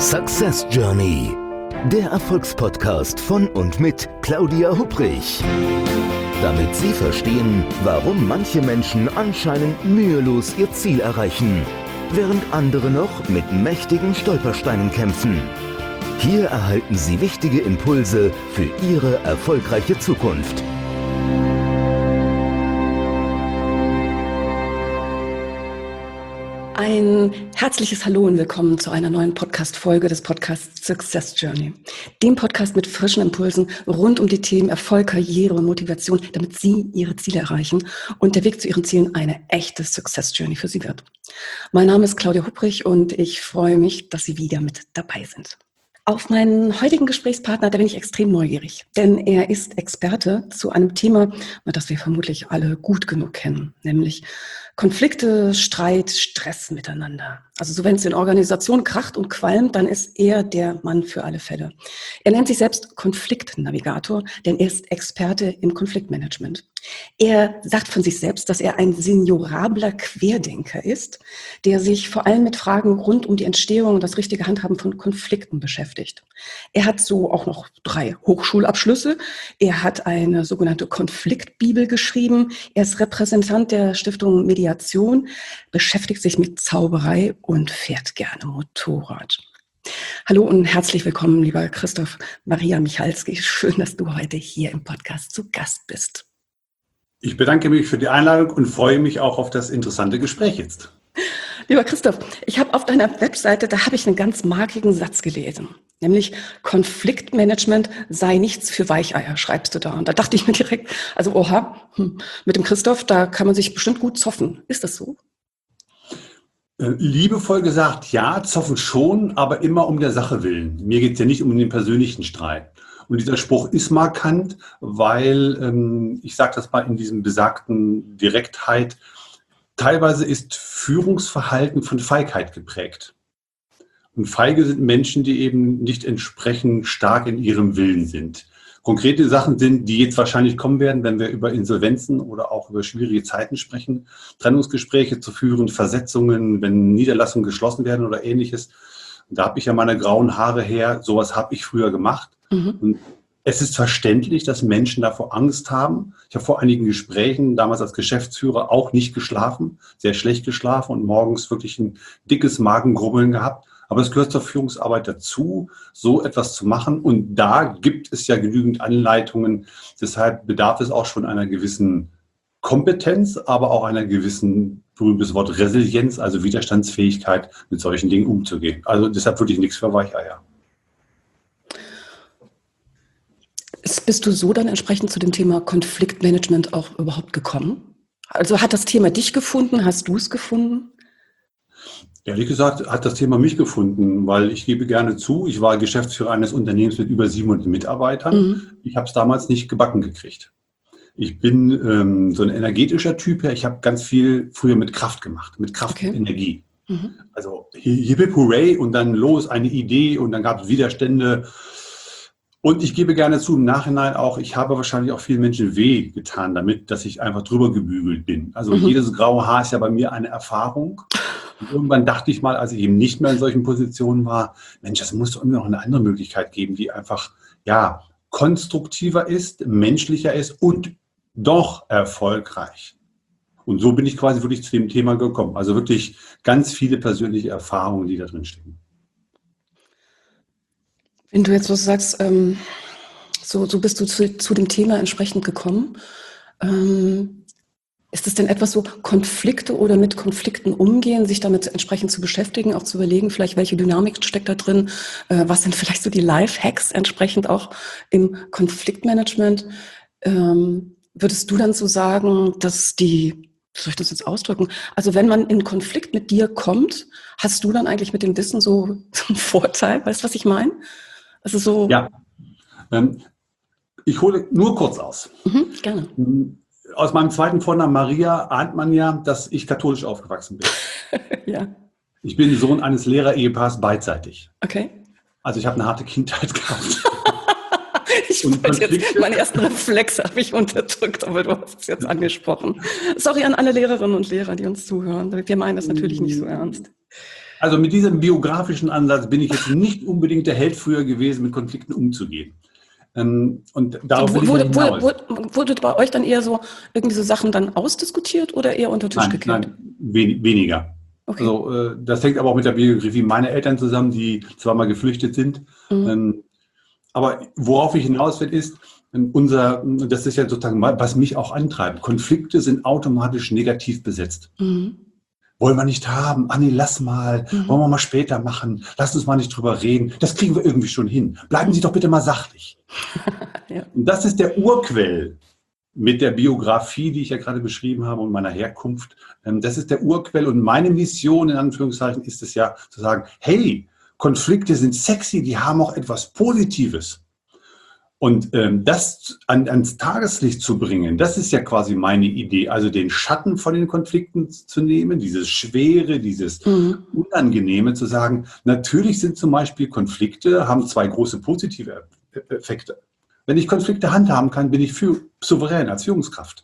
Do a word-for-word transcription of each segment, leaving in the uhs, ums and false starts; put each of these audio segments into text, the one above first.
Success Journey, der Erfolgspodcast von und mit Claudia Hupprich. Damit Sie verstehen, warum manche Menschen anscheinend mühelos ihr Ziel erreichen, während andere noch mit mächtigen Stolpersteinen kämpfen. Hier erhalten Sie wichtige Impulse für Ihre erfolgreiche Zukunft. Ein herzliches Hallo und willkommen zu einer neuen Podcast-Folge des Podcasts Success Journey. Dem Podcast mit frischen Impulsen rund um die Themen Erfolg, Karriere und Motivation, damit Sie Ihre Ziele erreichen und der Weg zu Ihren Zielen eine echte Success Journey für Sie wird. Mein Name ist Claudia Hupprich und ich freue mich, dass Sie wieder mit dabei sind. Auf meinen heutigen Gesprächspartner, da bin ich extrem neugierig, denn er ist Experte zu einem Thema, das wir vermutlich alle gut genug kennen, nämlich Konflikte, Streit, Stress miteinander. Also so wenn es in Organisationen kracht und qualmt, dann ist er der Mann für alle Fälle. Er nennt sich selbst Konfliktnavigator, denn er ist Experte im Konfliktmanagement. Er sagt von sich selbst, dass er ein seniorabler Querdenker ist, der sich vor allem mit Fragen rund um die Entstehung und das richtige Handhaben von Konflikten beschäftigt. Er hat so auch noch drei Hochschulabschlüsse. Er hat eine sogenannte Konfliktbibel geschrieben. Er ist Repräsentant der Stiftung Mediation, beschäftigt sich mit Zauberei und fährt gerne Motorrad. Hallo und herzlich willkommen, lieber Christoph Maria Michalski. Schön, dass du heute hier im Podcast zu Gast bist. Ich bedanke mich für die Einladung und freue mich auch auf das interessante Gespräch jetzt. Lieber Christoph, ich habe auf deiner Webseite, da habe ich einen ganz markigen Satz gelesen, nämlich Konfliktmanagement sei nichts für Weicheier, schreibst du da. Und da dachte ich mir direkt, also oha, hm, mit dem Christoph, da kann man sich bestimmt gut zoffen. Ist das so? Liebevoll gesagt, ja, zoffen schon, aber immer um der Sache willen. Mir geht es ja nicht um den persönlichen Streit. Und dieser Spruch ist markant, weil, ähm, ich sage das mal in diesem besagten Direktheit, teilweise ist Führungsverhalten von Feigheit geprägt. Und Feige sind Menschen, die eben nicht entsprechend stark in ihrem Willen sind. Konkrete Sachen sind, die jetzt wahrscheinlich kommen werden, wenn wir über Insolvenzen oder auch über schwierige Zeiten sprechen, Trennungsgespräche zu führen, Versetzungen, wenn Niederlassungen geschlossen werden oder Ähnliches. Und da habe ich ja meine grauen Haare her, sowas habe ich früher gemacht. Mhm. Und es ist verständlich, dass Menschen davor Angst haben. Ich habe vor einigen Gesprächen, damals als Geschäftsführer, auch nicht geschlafen, sehr schlecht geschlafen und morgens wirklich ein dickes Magengrummeln gehabt. Aber es gehört zur Führungsarbeit dazu, so etwas zu machen. Und da gibt es ja genügend Anleitungen. Deshalb bedarf es auch schon einer gewissen Kompetenz, aber auch einer gewissen, berühmtes Wort, Resilienz, also Widerstandsfähigkeit, mit solchen Dingen umzugehen. Also deshalb wirklich nichts für Weicheier. Bist du so dann entsprechend zu dem Thema Konfliktmanagement auch überhaupt gekommen? Also hat das Thema dich gefunden? Hast du es gefunden? Ehrlich gesagt hat das Thema mich gefunden, weil ich gebe gerne zu, ich war Geschäftsführer eines Unternehmens mit über siebenhundert Mitarbeitern. Mhm. Ich habe es damals nicht gebacken gekriegt. Ich bin ähm, so ein energetischer Typ. Ich habe ganz viel früher mit Kraft gemacht, mit Kraft okay. und Energie. Mhm. Also hip hip hooray und dann los, eine Idee und dann gab es Widerstände. Und ich gebe gerne zu, im Nachhinein auch, ich habe wahrscheinlich auch vielen Menschen weh getan damit, dass ich einfach drüber gebügelt bin. Also mhm. jedes graue Haar ist ja bei mir eine Erfahrung. Und irgendwann dachte ich mal, als ich eben nicht mehr in solchen Positionen war, Mensch, es muss doch immer noch eine andere Möglichkeit geben, die einfach, ja, konstruktiver ist, menschlicher ist und doch erfolgreich. Und so bin ich quasi wirklich zu dem Thema gekommen. Also wirklich ganz viele persönliche Erfahrungen, die da drin stecken. Wenn du jetzt was sagst, ähm, so, so bist du zu, zu dem Thema entsprechend gekommen. Ähm, ist es denn etwas so, Konflikte oder mit Konflikten umgehen, sich damit entsprechend zu beschäftigen, auch zu überlegen, vielleicht welche Dynamik steckt da drin, äh, was sind vielleicht so die Life-Hacks entsprechend auch im Konfliktmanagement? Ähm, würdest du dann so sagen, dass die, wie soll ich das jetzt ausdrücken? Also wenn man in Konflikt mit dir kommt, hast du dann eigentlich mit dem Wissen so, so einen Vorteil? Weißt du, was ich meine? Also so. Ja, ähm, ich hole nur kurz aus. Mhm, gerne. Aus meinem zweiten Vornamen Maria ahnt man ja, dass ich katholisch aufgewachsen bin. Ja. Ich bin Sohn eines Lehrer-Ehepaars beidseitig. Okay. Also ich habe eine harte Kindheit gehabt. Ich wollte jetzt, meinen ersten Reflex habe ich unterdrückt, aber du hast es jetzt angesprochen. Sorry an alle Lehrerinnen und Lehrer, die uns zuhören. Wir meinen das natürlich nicht so ernst. Also mit diesem biografischen Ansatz bin ich jetzt nicht unbedingt der Held früher gewesen, mit Konflikten umzugehen. Ähm, und darauf will ich wurde, ja hinaus. wurde, wurde, wurde bei euch dann eher so irgendwie so Sachen dann ausdiskutiert oder eher unter den Tisch Nein, gekehrt? nein, wen, weniger. Okay. Also äh, das hängt aber auch mit der Biografie meiner Eltern zusammen, die zweimal geflüchtet sind. Mhm. Ähm, aber worauf ich hinaus will, ist, unser, das ist ja sozusagen, was mich auch antreibt. Konflikte sind automatisch negativ besetzt. Mhm. Wollen wir nicht haben. Ah nee, lass mal. Mhm. Wollen wir mal später machen. Lass uns mal nicht drüber reden. Das kriegen wir irgendwie schon hin. Bleiben Sie doch bitte mal sachlich. Ja. Und das ist der Urquell mit der Biografie, die ich ja gerade beschrieben habe und meiner Herkunft. Das ist der Urquell und meine Mission in Anführungszeichen ist es ja zu sagen, hey, Konflikte sind sexy, die haben auch etwas Positives. Und ähm, das an, ans Tageslicht zu bringen, das ist ja quasi meine Idee. Also den Schatten von den Konflikten zu nehmen, dieses Schwere, dieses Mhm. Unangenehme zu sagen, natürlich sind zum Beispiel Konflikte, haben zwei große positive Effekte. Wenn ich Konflikte handhaben kann, bin ich für, souverän als Führungskraft.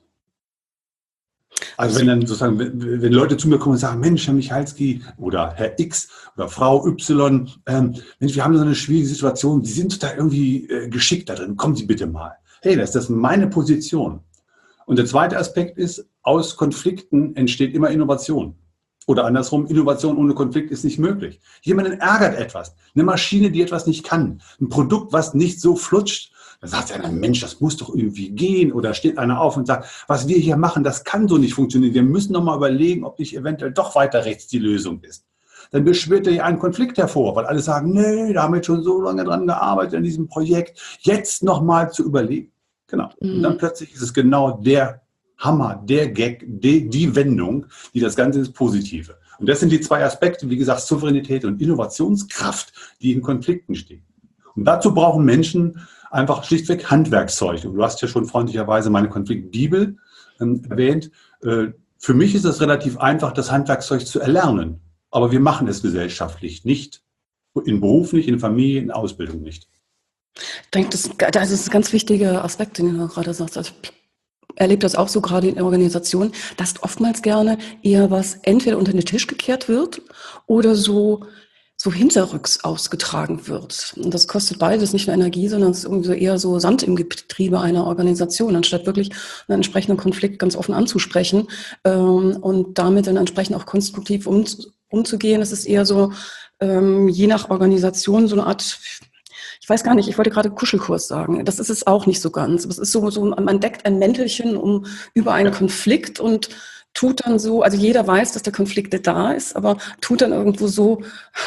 Also wenn dann sozusagen, wenn, wenn Leute zu mir kommen und sagen, Mensch, Herr Michalski oder Herr X oder Frau Y, ähm, Mensch, wir haben so eine schwierige Situation, Sie sind da irgendwie äh, geschickt da drin, kommen Sie bitte mal. Hey, das ist das meine Position. Und der zweite Aspekt ist, aus Konflikten entsteht immer Innovation. Oder andersrum, Innovation ohne Konflikt ist nicht möglich. Jemanden ärgert etwas, eine Maschine, die etwas nicht kann, ein Produkt, was nicht so flutscht. Da sagt einer, Mensch, das muss doch irgendwie gehen. Oder steht einer auf und sagt, was wir hier machen, das kann so nicht funktionieren. Wir müssen noch mal überlegen, ob nicht eventuell doch weiter rechts die Lösung ist. Dann beschwört er hier einen Konflikt hervor, weil alle sagen, nee, da haben wir jetzt schon so lange dran gearbeitet an diesem Projekt. Jetzt noch mal zu überlegen. Genau. Mhm. Und dann plötzlich ist es genau der Hammer, der Gag, die, die Wendung, die das Ganze ins Positive. Und das sind die zwei Aspekte, wie gesagt, Souveränität und Innovationskraft, die in Konflikten stehen. Und dazu brauchen Menschen einfach schlichtweg Handwerkszeug. Und du hast ja schon freundlicherweise meine Konfliktbibel ähm, erwähnt. Äh, für mich ist es relativ einfach, das Handwerkszeug zu erlernen. Aber wir machen es gesellschaftlich nicht. In Beruf nicht, in Familie, in Ausbildung nicht. Ich denke, das, das ist ein ganz wichtiger Aspekt, den du gerade sagst. Also ich erlebe das auch so gerade in Organisationen, dass oftmals gerne eher was entweder unter den Tisch gekehrt wird oder so so hinterrücks ausgetragen wird. Und das kostet beides nicht nur Energie, sondern es ist irgendwie so eher so Sand im Getriebe einer Organisation, anstatt wirklich einen entsprechenden Konflikt ganz offen anzusprechen ähm, und damit dann entsprechend auch konstruktiv um, umzugehen. Es ist eher so, ähm, je nach Organisation, so eine Art, ich weiß gar nicht, ich wollte gerade Kuschelkurs sagen. Das ist es auch nicht so ganz. Es ist so, so man deckt ein Mäntelchen um über einen Konflikt und tut dann so, also jeder weiß, dass der Konflikt da ist, aber tut dann irgendwo so,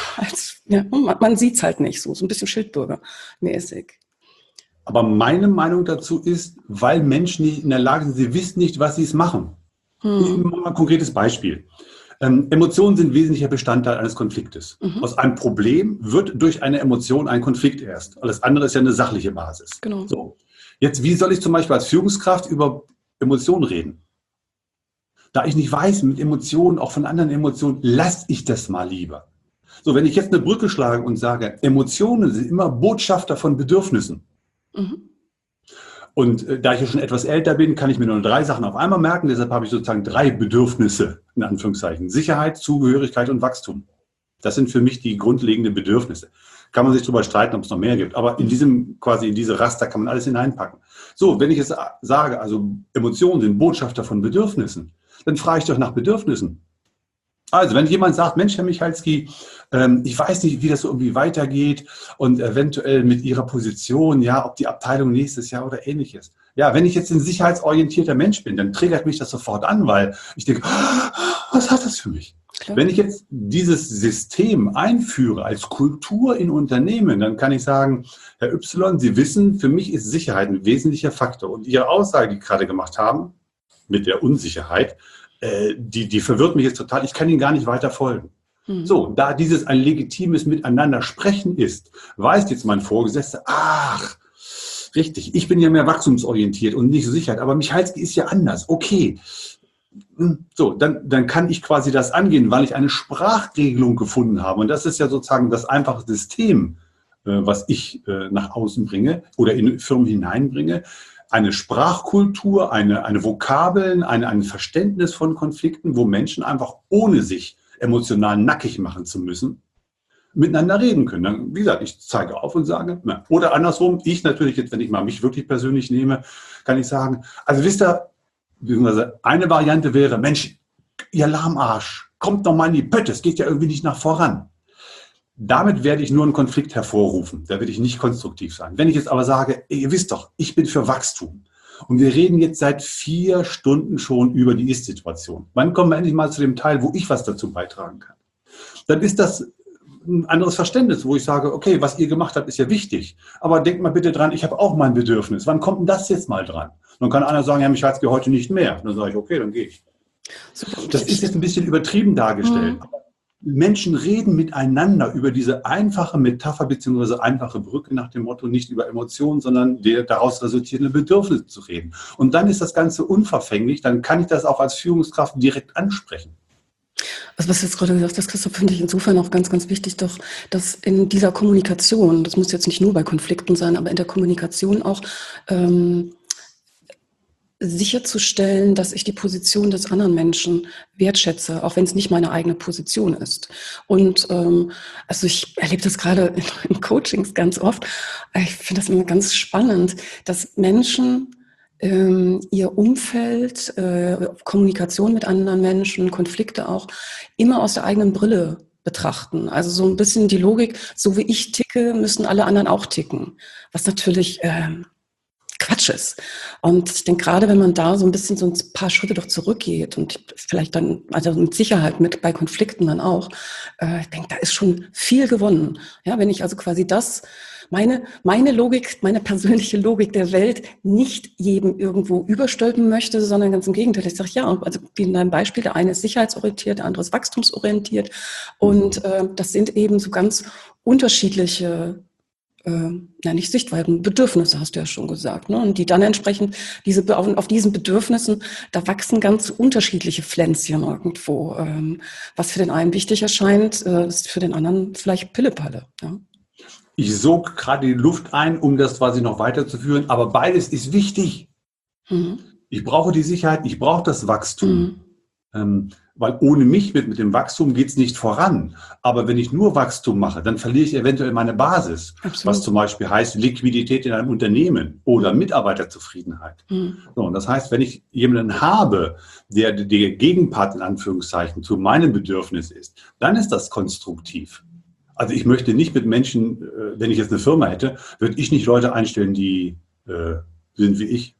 als ja, man, man sieht es halt nicht so, so ein bisschen Schildbürgermäßig. Aber meine Meinung dazu ist, weil Menschen nicht in der Lage sind, sie wissen nicht, was sie es machen. Hm. Ich mache mal ein konkretes Beispiel. Ähm, Emotionen sind wesentlicher Bestandteil eines Konfliktes. Mhm. Aus einem Problem wird durch eine Emotion ein Konflikt erst. Alles andere ist ja eine sachliche Basis. Genau. So. Jetzt, wie soll ich zum Beispiel als Führungskraft über Emotionen reden? Da ich nicht weiß, mit Emotionen, auch von anderen Emotionen, lasse ich das mal lieber. So, wenn ich jetzt eine Brücke schlage und sage, Emotionen sind immer Botschafter von Bedürfnissen. Mhm. Und äh, da ich ja schon etwas älter bin, kann ich mir nur drei Sachen auf einmal merken. Deshalb habe ich sozusagen drei Bedürfnisse, in Anführungszeichen. Sicherheit, Zugehörigkeit und Wachstum. Das sind für mich die grundlegenden Bedürfnisse. Kann man sich darüber streiten, ob es noch mehr gibt. Aber in diesem, quasi in diese Raster kann man alles hineinpacken. So, wenn ich jetzt sage, also Emotionen sind Botschafter von Bedürfnissen, dann frage ich doch nach Bedürfnissen. Also, wenn jemand sagt, Mensch, Herr Michalski, ähm, ich weiß nicht, wie das so irgendwie weitergeht und eventuell mit Ihrer Position, ja, ob die Abteilung nächstes Jahr oder ähnliches. Ja, wenn ich jetzt ein sicherheitsorientierter Mensch bin, dann triggert mich das sofort an, weil ich denke, was hat das für mich? Klar. Wenn ich jetzt dieses System einführe als Kultur in Unternehmen, dann kann ich sagen, Herr Y, Sie wissen, für mich ist Sicherheit ein wesentlicher Faktor. Und Ihre Aussage, die Sie gerade gemacht haben, mit der Unsicherheit, äh, die, die verwirrt mich jetzt total. Ich kann Ihnen gar nicht weiter folgen. Mhm. So, da dieses ein legitimes Miteinander sprechen ist, weiß jetzt mein Vorgesetzter, ach, richtig, ich bin ja mehr wachstumsorientiert und nicht so Sicherheit, aber Michalski ist ja anders. Okay, so, dann, dann kann ich quasi das angehen, weil ich eine Sprachregelung gefunden habe. Und das ist ja sozusagen das einfache System, äh, was ich äh, nach außen bringe oder in Firmen hineinbringe. Eine Sprachkultur, eine, eine Vokabeln, eine, ein Verständnis von Konflikten, wo Menschen einfach ohne sich emotional nackig machen zu müssen, miteinander reden können. Dann, wie gesagt, ich zeige auf und sage, na. Oder andersrum, ich natürlich jetzt, wenn ich mal mich wirklich persönlich nehme, kann ich sagen, also wisst ihr, beziehungsweise eine Variante wäre, Mensch, ihr Lahmarsch, kommt doch mal in die Pötte, es geht ja irgendwie nicht nach voran. Damit werde ich nur einen Konflikt hervorrufen. Da werde ich nicht konstruktiv sein. Wenn ich jetzt aber sage, ihr wisst doch, ich bin für Wachstum. Und wir reden jetzt seit vier Stunden schon über die Ist-Situation. Wann kommen wir endlich mal zu dem Teil, wo ich was dazu beitragen kann? Dann ist das ein anderes Verständnis, wo ich sage, okay, was ihr gemacht habt, ist ja wichtig. Aber denkt mal bitte dran, ich habe auch mein Bedürfnis. Wann kommt denn das jetzt mal dran? Dann kann einer sagen, ja, mich hat's heute nicht mehr. Dann sage ich, okay, dann gehe ich. Das ist jetzt ein bisschen übertrieben dargestellt. Mhm. Menschen reden miteinander über diese einfache Metapher bzw. einfache Brücke nach dem Motto, nicht über Emotionen, sondern der daraus resultierende Bedürfnisse zu reden. Und dann ist das Ganze unverfänglich, dann kann ich das auch als Führungskraft direkt ansprechen. Also was du jetzt gerade gesagt hast, Christoph, finde ich insofern auch ganz, ganz wichtig, doch, dass in dieser Kommunikation, das muss jetzt nicht nur bei Konflikten sein, aber in der Kommunikation auch ähm, sicherzustellen, dass ich die Position des anderen Menschen wertschätze, auch wenn es nicht meine eigene Position ist. Und ähm, also ich erlebe das gerade in, in Coachings ganz oft. Ich finde das immer ganz spannend, dass Menschen ähm, ihr Umfeld, äh, Kommunikation mit anderen Menschen, Konflikte auch immer aus der eigenen Brille betrachten. Also so ein bisschen die Logik, so wie ich ticke, müssen alle anderen auch ticken. Was natürlich ähm, Quatsch ist. Und ich denke, gerade wenn man da so ein bisschen so ein paar Schritte doch zurückgeht und vielleicht dann, also mit Sicherheit mit bei Konflikten dann auch, äh, ich denke, da ist schon viel gewonnen. Ja, wenn ich also quasi das, meine, meine Logik, meine persönliche Logik der Welt nicht jedem irgendwo überstülpen möchte, sondern ganz im Gegenteil. Ich sage, ja, also wie in deinem Beispiel, der eine ist sicherheitsorientiert, der andere ist wachstumsorientiert. Und äh, das sind eben so ganz unterschiedliche Äh, ja, nicht Sichtweisen, Bedürfnisse, hast du ja schon gesagt, ne? Und die dann entsprechend, diese, auf, auf diesen Bedürfnissen, da wachsen ganz unterschiedliche Pflänzchen irgendwo. Ähm, was für den einen wichtig erscheint, äh, ist für den anderen vielleicht Pillepalle. Ja? Ich sog gerade die Luft ein, um das quasi noch weiterzuführen, aber beides ist wichtig. Mhm. Ich brauche die Sicherheit, ich brauche das Wachstum. Mhm. Ähm, weil ohne mich mit, mit dem Wachstum geht es nicht voran. Aber wenn ich nur Wachstum mache, dann verliere ich eventuell meine Basis. Absolut. Was zum Beispiel heißt Liquidität in einem Unternehmen oder Mitarbeiterzufriedenheit. Mhm. So, und das heißt, wenn ich jemanden habe, der der Gegenpart in Anführungszeichen zu meinem Bedürfnis ist, dann ist das konstruktiv. Also ich möchte nicht mit Menschen, wenn ich jetzt eine Firma hätte, würde ich nicht Leute einstellen, die äh, sind wie ich.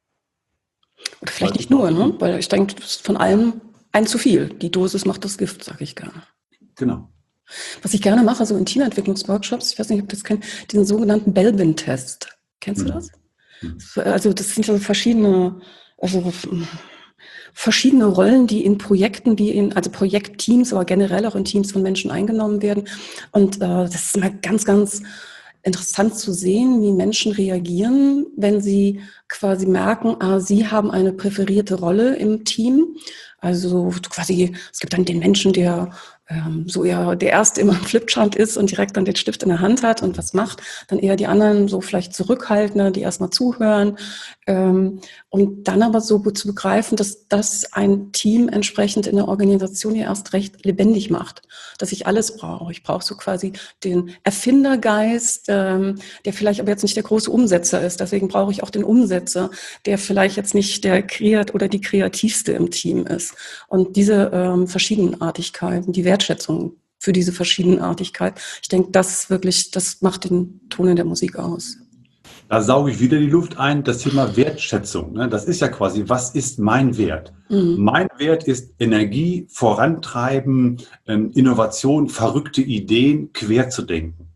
Oder vielleicht nicht nur, ne? Weil ich denke, das ist von allem ein zu viel. Die Dosis macht das Gift, sage ich gerne. Genau. Was ich gerne mache, so in Teamentwicklungsworkshops, ich weiß nicht, ob du das kennst, diesen sogenannten Belbin-Test. Kennst du das? Mhm. Also das sind so verschiedene, also verschiedene Rollen, die in Projekten, wie in, also Projektteams, aber generell auch in Teams von Menschen eingenommen werden. Und äh, das ist immer ganz, ganz interessant zu sehen, wie Menschen reagieren, wenn sie quasi merken, ah, sie haben eine präferierte Rolle im Team. Also quasi, es gibt dann den Menschen, der ähm, so eher der Erste immer am Flipchart ist und direkt dann den Stift in der Hand hat und was macht. Dann eher die anderen so vielleicht zurückhaltender, die erstmal zuhören. Ähm, und dann aber so gut zu begreifen, dass das ein Team entsprechend in der Organisation ja erst recht lebendig macht. Dass ich alles brauche. Ich brauche so quasi den Erfindergeist, ähm, der vielleicht aber jetzt nicht der große Umsetzer ist. Deswegen brauche ich auch den Umsetzer, der vielleicht jetzt nicht der Kreat oder die Kreativste im Team ist. Und diese ähm, Verschiedenartigkeiten, die Wertschätzung für diese Verschiedenartigkeit, ich denke, das wirklich, das macht den Ton in der Musik aus. Da sauge ich wieder die Luft ein, das Thema Wertschätzung. Ne? Das ist ja quasi, was ist mein Wert? Mhm. Mein Wert ist Energie, Vorantreiben, ähm, Innovation, verrückte Ideen, quer zu denken.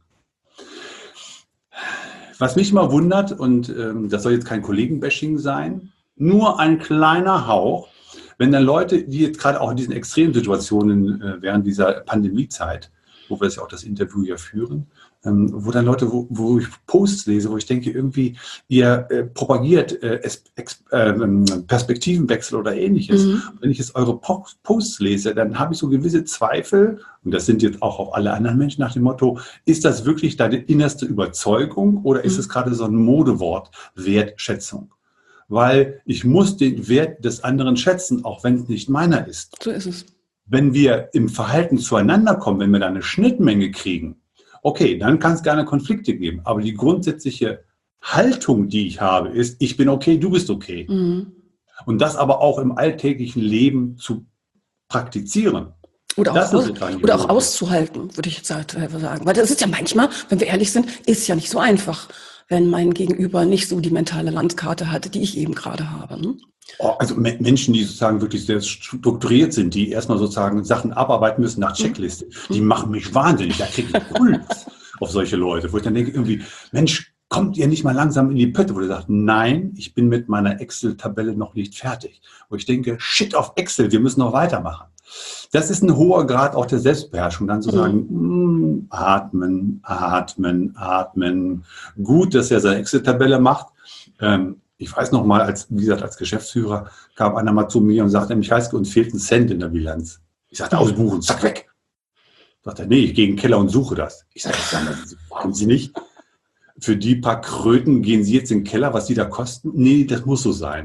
Was mich mal wundert, und ähm, das soll jetzt kein Kollegenbashing sein, nur ein kleiner Hauch, wenn dann Leute, die jetzt gerade auch in diesen Extremsituationen äh, während dieser Pandemiezeit, wo wir das ja auch das Interview ja führen, ähm, wo dann Leute, wo, wo ich Posts lese, wo ich denke, irgendwie, ihr äh, propagiert äh, es, ex, äh, Perspektivenwechsel oder Ähnliches. Mhm. Wenn ich jetzt eure Posts lese, dann habe ich so gewisse Zweifel, und das sind jetzt auch auf alle anderen Menschen nach dem Motto, ist das wirklich deine innerste Überzeugung oder ist es mhm. gerade so ein Modewort, Wertschätzung? Weil ich muss den Wert des anderen schätzen, auch wenn es nicht meiner ist. So ist es. Wenn wir im Verhalten zueinander kommen, wenn wir da eine Schnittmenge kriegen, okay, dann kann es gerne Konflikte geben. Aber die grundsätzliche Haltung, die ich habe, ist, ich bin okay, du bist okay. Mhm. Und das aber auch im alltäglichen Leben zu praktizieren. Oder auch, aus, oder auch auszuhalten, würde ich jetzt sagen. Weil das ist ja manchmal, wenn wir ehrlich sind, ist ja nicht so einfach, wenn mein Gegenüber nicht so die mentale Landkarte hat, die ich eben gerade habe. Ne? Oh, also Menschen, die sozusagen wirklich sehr strukturiert sind, die erstmal sozusagen Sachen abarbeiten müssen nach Checkliste, mhm. die machen mich wahnsinnig. Da kriege ich Puls auf solche Leute, wo ich dann denke irgendwie, Mensch, kommt ihr nicht mal langsam in die Pötte, wo ihr sagt, nein, ich bin mit meiner Excel-Tabelle noch nicht fertig. Wo ich denke, shit auf Excel, wir müssen noch weitermachen. Das ist ein hoher Grad auch der Selbstbeherrschung, dann zu sagen, mhm. mh, atmen, atmen, atmen. Gut, dass er seine Excel-Tabelle macht. Ähm, ich weiß noch mal, als, wie gesagt, als Geschäftsführer kam einer mal zu mir und sagte, mich heißt, uns fehlt ein Cent in der Bilanz. Ich sagte, ausbuchen, zack, weg. Sagt er, nee, ich gehe in den Keller und suche das. Ich sage, das waren Sie nicht. Für die paar Kröten gehen Sie jetzt in den Keller, was die da kosten? Nee, das muss so sein.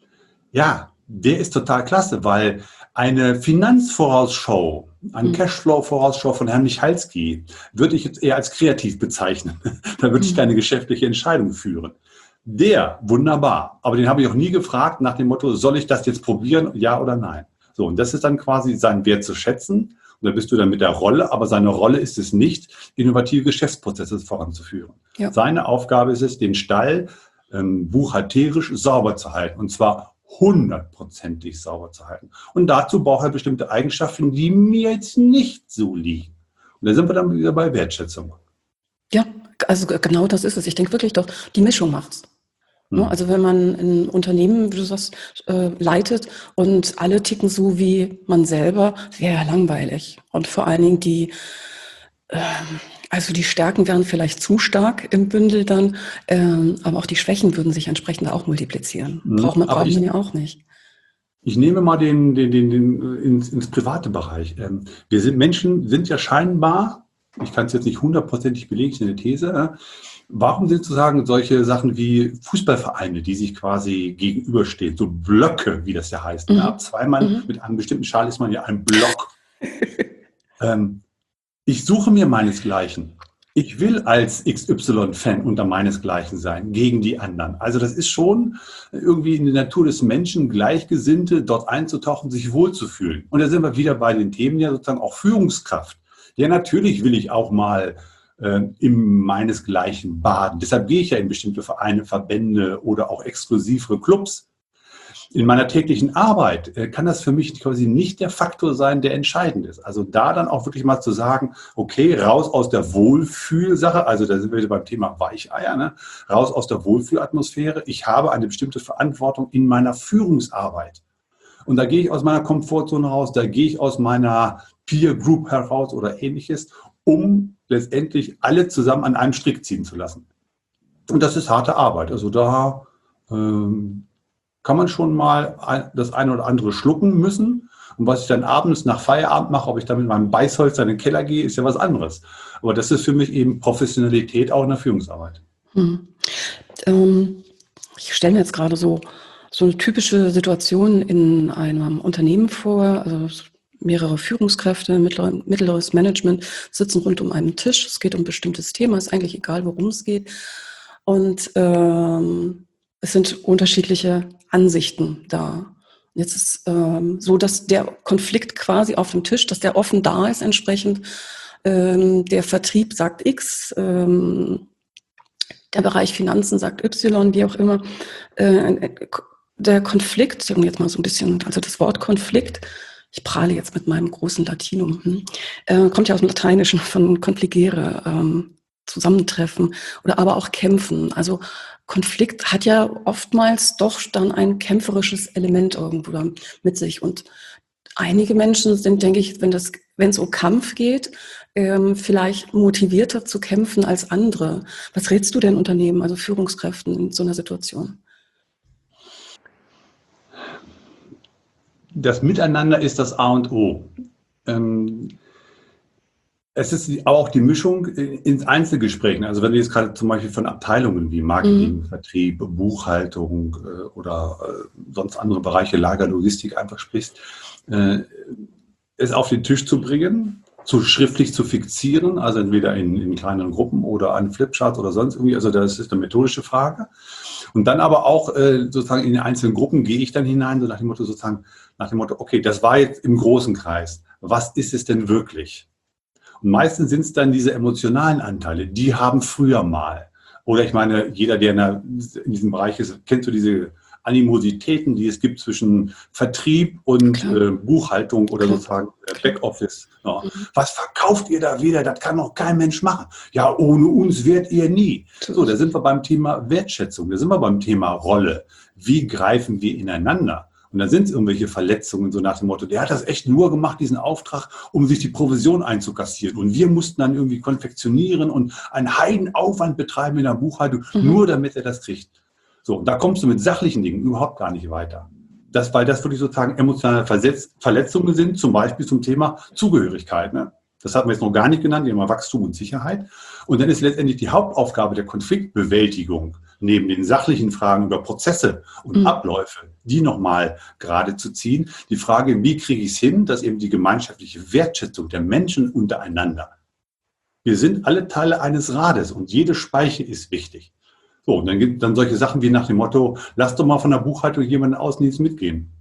Ja, der ist total klasse, weil eine Finanzvorausschau, eine Cashflow-Vorausschau von Herrn Michalski würde ich jetzt eher als kreativ bezeichnen. Da würde ich keine geschäftliche Entscheidung führen. Der, wunderbar. Aber den habe ich auch nie gefragt nach dem Motto, soll ich das jetzt probieren, ja oder nein? So, und das ist dann quasi sein Wert zu schätzen. Und da bist du dann mit der Rolle, aber seine Rolle ist es nicht, innovative Geschäftsprozesse voranzuführen. Ja. Seine Aufgabe ist es, den Stall ähm, buchhalterisch sauber zu halten. Und zwar hundertprozentig sauber zu halten. Und dazu braucht er bestimmte Eigenschaften, die mir jetzt nicht so liegen. Und da sind wir dann wieder bei Wertschätzung. Ja, also genau das ist es. Ich denke wirklich doch, die Mischung macht's. Hm. Also wenn man ein Unternehmen, wie du sagst, äh, leitet und alle ticken so wie man selber, wäre langweilig. Und vor allen Dingen die, äh, also die Stärken wären vielleicht zu stark im Bündel dann, ähm, aber auch die Schwächen würden sich entsprechend auch multiplizieren. Hm. Braucht man, braucht ich, man ja auch nicht. Ich nehme mal den, den, den, den ins, ins private Bereich. Ähm, wir sind Menschen, sind ja scheinbar, ich kann es jetzt nicht hundertprozentig belegen, ist eine These, äh, warum sind sozusagen solche Sachen wie Fußballvereine, die sich quasi gegenüberstehen, so Blöcke, wie das ja heißt. Mhm. Ab zwei Mann mhm. mit einem bestimmten Schal ist man ja ein Block. ähm, ich suche mir meinesgleichen. Ich will als X Y-Fan unter meinesgleichen sein, gegen die anderen. Also das ist schon irgendwie in der Natur des Menschen, Gleichgesinnte dort einzutauchen, sich wohlzufühlen. Und da sind wir wieder bei den Themen ja sozusagen auch Führungskraft. Ja, natürlich will ich auch mal im meinesgleichen baden. Deshalb gehe ich ja in bestimmte Vereine, Verbände oder auch exklusivere Clubs. In meiner täglichen Arbeit kann das für mich quasi nicht der Faktor sein, der entscheidend ist. Also da dann auch wirklich mal zu sagen, okay, raus aus der Wohlfühlsache, also da sind wir wieder beim Thema Weicheier, ne? Raus aus der Wohlfühlatmosphäre. Ich habe eine bestimmte Verantwortung in meiner Führungsarbeit. Und da gehe ich aus meiner Komfortzone raus, da gehe ich aus meiner Peer Group heraus oder ähnliches, um letztendlich alle zusammen an einem Strick ziehen zu lassen. Und das ist harte Arbeit. Also da ähm, kann man schon mal ein, das eine oder andere schlucken müssen. Und was ich dann abends nach Feierabend mache, ob ich dann mit meinem Beißholz in den Keller gehe, ist ja was anderes. Aber das ist für mich eben Professionalität auch in der Führungsarbeit. Hm. Ähm, ich stelle mir jetzt gerade so, so eine typische Situation in einem Unternehmen vor, also mehrere Führungskräfte, mittleres Management sitzen rund um einen Tisch. Es geht um ein bestimmtes Thema, ist eigentlich egal, worum es geht. Und ähm, es sind unterschiedliche Ansichten da. Jetzt ist ähm, so, dass der Konflikt quasi auf dem Tisch, dass der offen da ist entsprechend. Ähm, der Vertrieb sagt X, ähm, der Bereich Finanzen sagt Y, wie auch immer. Äh, der Konflikt, jetzt mal so ein bisschen, also das Wort Konflikt, ich prahle jetzt mit meinem großen Latinum, hm, äh, kommt ja aus dem Lateinischen von confligere, ähm, zusammentreffen oder aber auch kämpfen. Also Konflikt hat ja oftmals doch dann ein kämpferisches Element irgendwo da mit sich. Und einige Menschen sind, denke ich, wenn das, wenn es um Kampf geht, ähm, vielleicht motivierter zu kämpfen als andere. Was rätst du denn Unternehmen, also Führungskräften in so einer Situation? Das Miteinander ist das A und O. Ähm, es ist auch die Mischung in Einzelgesprächen. Also wenn du jetzt gerade zum Beispiel von Abteilungen wie Marketing, mhm. Vertrieb, Buchhaltung äh, oder äh, sonst andere Bereiche, Lager, Logistik einfach sprichst. Äh, es auf den Tisch zu bringen, zu schriftlich zu fixieren, also entweder in, in kleineren Gruppen oder an Flipcharts oder sonst irgendwie. Also das ist eine methodische Frage. Und dann aber auch äh, sozusagen in die einzelnen Gruppen gehe ich dann hinein, so nach dem Motto sozusagen, nach dem Motto, okay, das war jetzt im großen Kreis. Was ist es denn wirklich? Und meistens sind es dann diese emotionalen Anteile, die haben früher mal. Oder ich meine, jeder, der in, der, in diesem Bereich ist, kennt so diese Animositäten, die es gibt zwischen Vertrieb und äh, Buchhaltung oder Klar. sozusagen äh, Backoffice. Ja. Mhm. Was verkauft ihr da wieder? Das kann doch kein Mensch machen. Ja, ohne uns werdet ihr nie. So, da sind wir beim Thema Wertschätzung, da sind wir beim Thema Rolle. Wie greifen wir ineinander? Und dann sind es irgendwelche Verletzungen, so nach dem Motto, der hat das echt nur gemacht, diesen Auftrag, um sich die Provision einzukassieren. Und wir mussten dann irgendwie konfektionieren und einen Heidenaufwand betreiben in der Buchhaltung, mhm. nur damit er das kriegt. So, und da kommst du mit sachlichen Dingen überhaupt gar nicht weiter. Das, weil das wirklich sozusagen emotionale Versetz- Verletzungen sind, zum Beispiel zum Thema Zugehörigkeit. Ne? Das hatten wir jetzt noch gar nicht genannt, Thema Wachstum und Sicherheit. Und dann ist letztendlich die Hauptaufgabe der Konfliktbewältigung, neben den sachlichen Fragen über Prozesse und mhm. Abläufe, die nochmal gerade zu ziehen. Die Frage, wie kriege ich es hin, dass eben die gemeinschaftliche Wertschätzung der Menschen untereinander. Wir sind alle Teile eines Rades und jede Speiche ist wichtig. So, und dann gibt es dann solche Sachen wie nach dem Motto, lass doch mal von der Buchhaltung jemanden Außendienst mitgehen.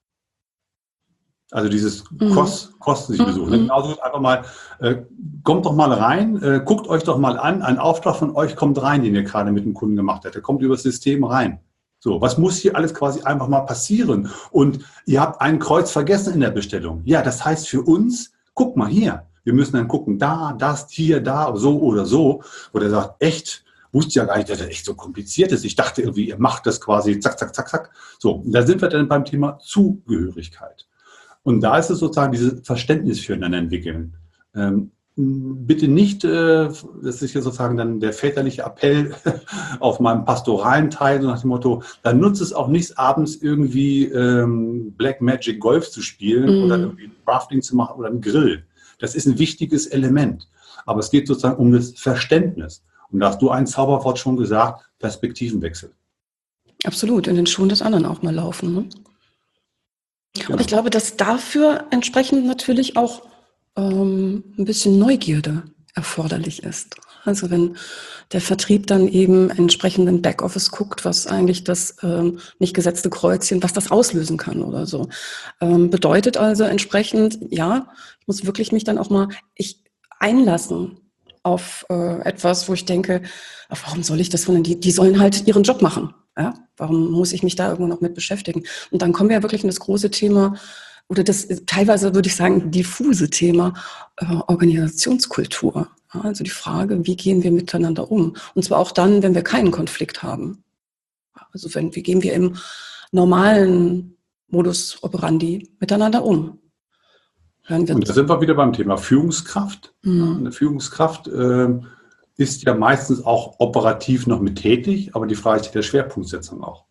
Also dieses mhm. Kost, Kosten sich besuchen. Mhm. Genauso einfach mal, äh, kommt doch mal rein, äh, guckt euch doch mal an, ein Auftrag von euch kommt rein, den ihr gerade mit dem Kunden gemacht habt. Der kommt über das System rein. So, was muss hier alles quasi einfach mal passieren? Und ihr habt ein Kreuz vergessen in der Bestellung. Ja, das heißt für uns, guck mal hier, wir müssen dann gucken, da, das, hier, da, so oder so. Oder er sagt, echt, wusste ja gar nicht, dass das echt so kompliziert ist. Ich dachte irgendwie, ihr macht das quasi zack, zack, zack, zack. So, und da sind wir dann beim Thema Zugehörigkeit. Und da ist es sozusagen dieses Verständnis füreinander entwickeln. Ähm, bitte nicht, äh, das ist ja sozusagen dann der väterliche Appell auf meinem pastoralen Teil, so nach dem Motto, dann nutzt es auch nichts, abends irgendwie ähm, Black Magic Golf zu spielen mm. oder irgendwie Rafting zu machen oder einen Grill. Das ist ein wichtiges Element. Aber es geht sozusagen um das Verständnis. Und da hast du ein Zauberwort schon gesagt, Perspektivenwechsel. Absolut, in den Schuhen des anderen auch mal laufen. Ne? Genau. Und ich glaube, dass dafür entsprechend natürlich auch ähm, ein bisschen Neugierde erforderlich ist. Also wenn der Vertrieb dann eben entsprechend in Backoffice guckt, was eigentlich das ähm, nicht gesetzte Kreuzchen, was das auslösen kann oder so. Ähm, bedeutet also entsprechend, ja, ich muss wirklich mich dann auch mal ich einlassen auf äh, etwas, wo ich denke, ach, warum soll ich das von die, die sollen halt ihren Job machen. Ja? Warum muss ich mich da irgendwo noch mit beschäftigen? Und dann kommen wir ja wirklich in das große Thema, oder das teilweise würde ich sagen, diffuse Thema äh, Organisationskultur. Ja? Also die Frage, wie gehen wir miteinander um? Und zwar auch dann, wenn wir keinen Konflikt haben. Also wenn, wie gehen wir im normalen Modus operandi miteinander um? Und da sind wir wieder beim Thema Führungskraft. Mhm. Eine Führungskraft äh, ist ja meistens auch operativ noch mit tätig, aber die Frage ist der Schwerpunktsetzung auch.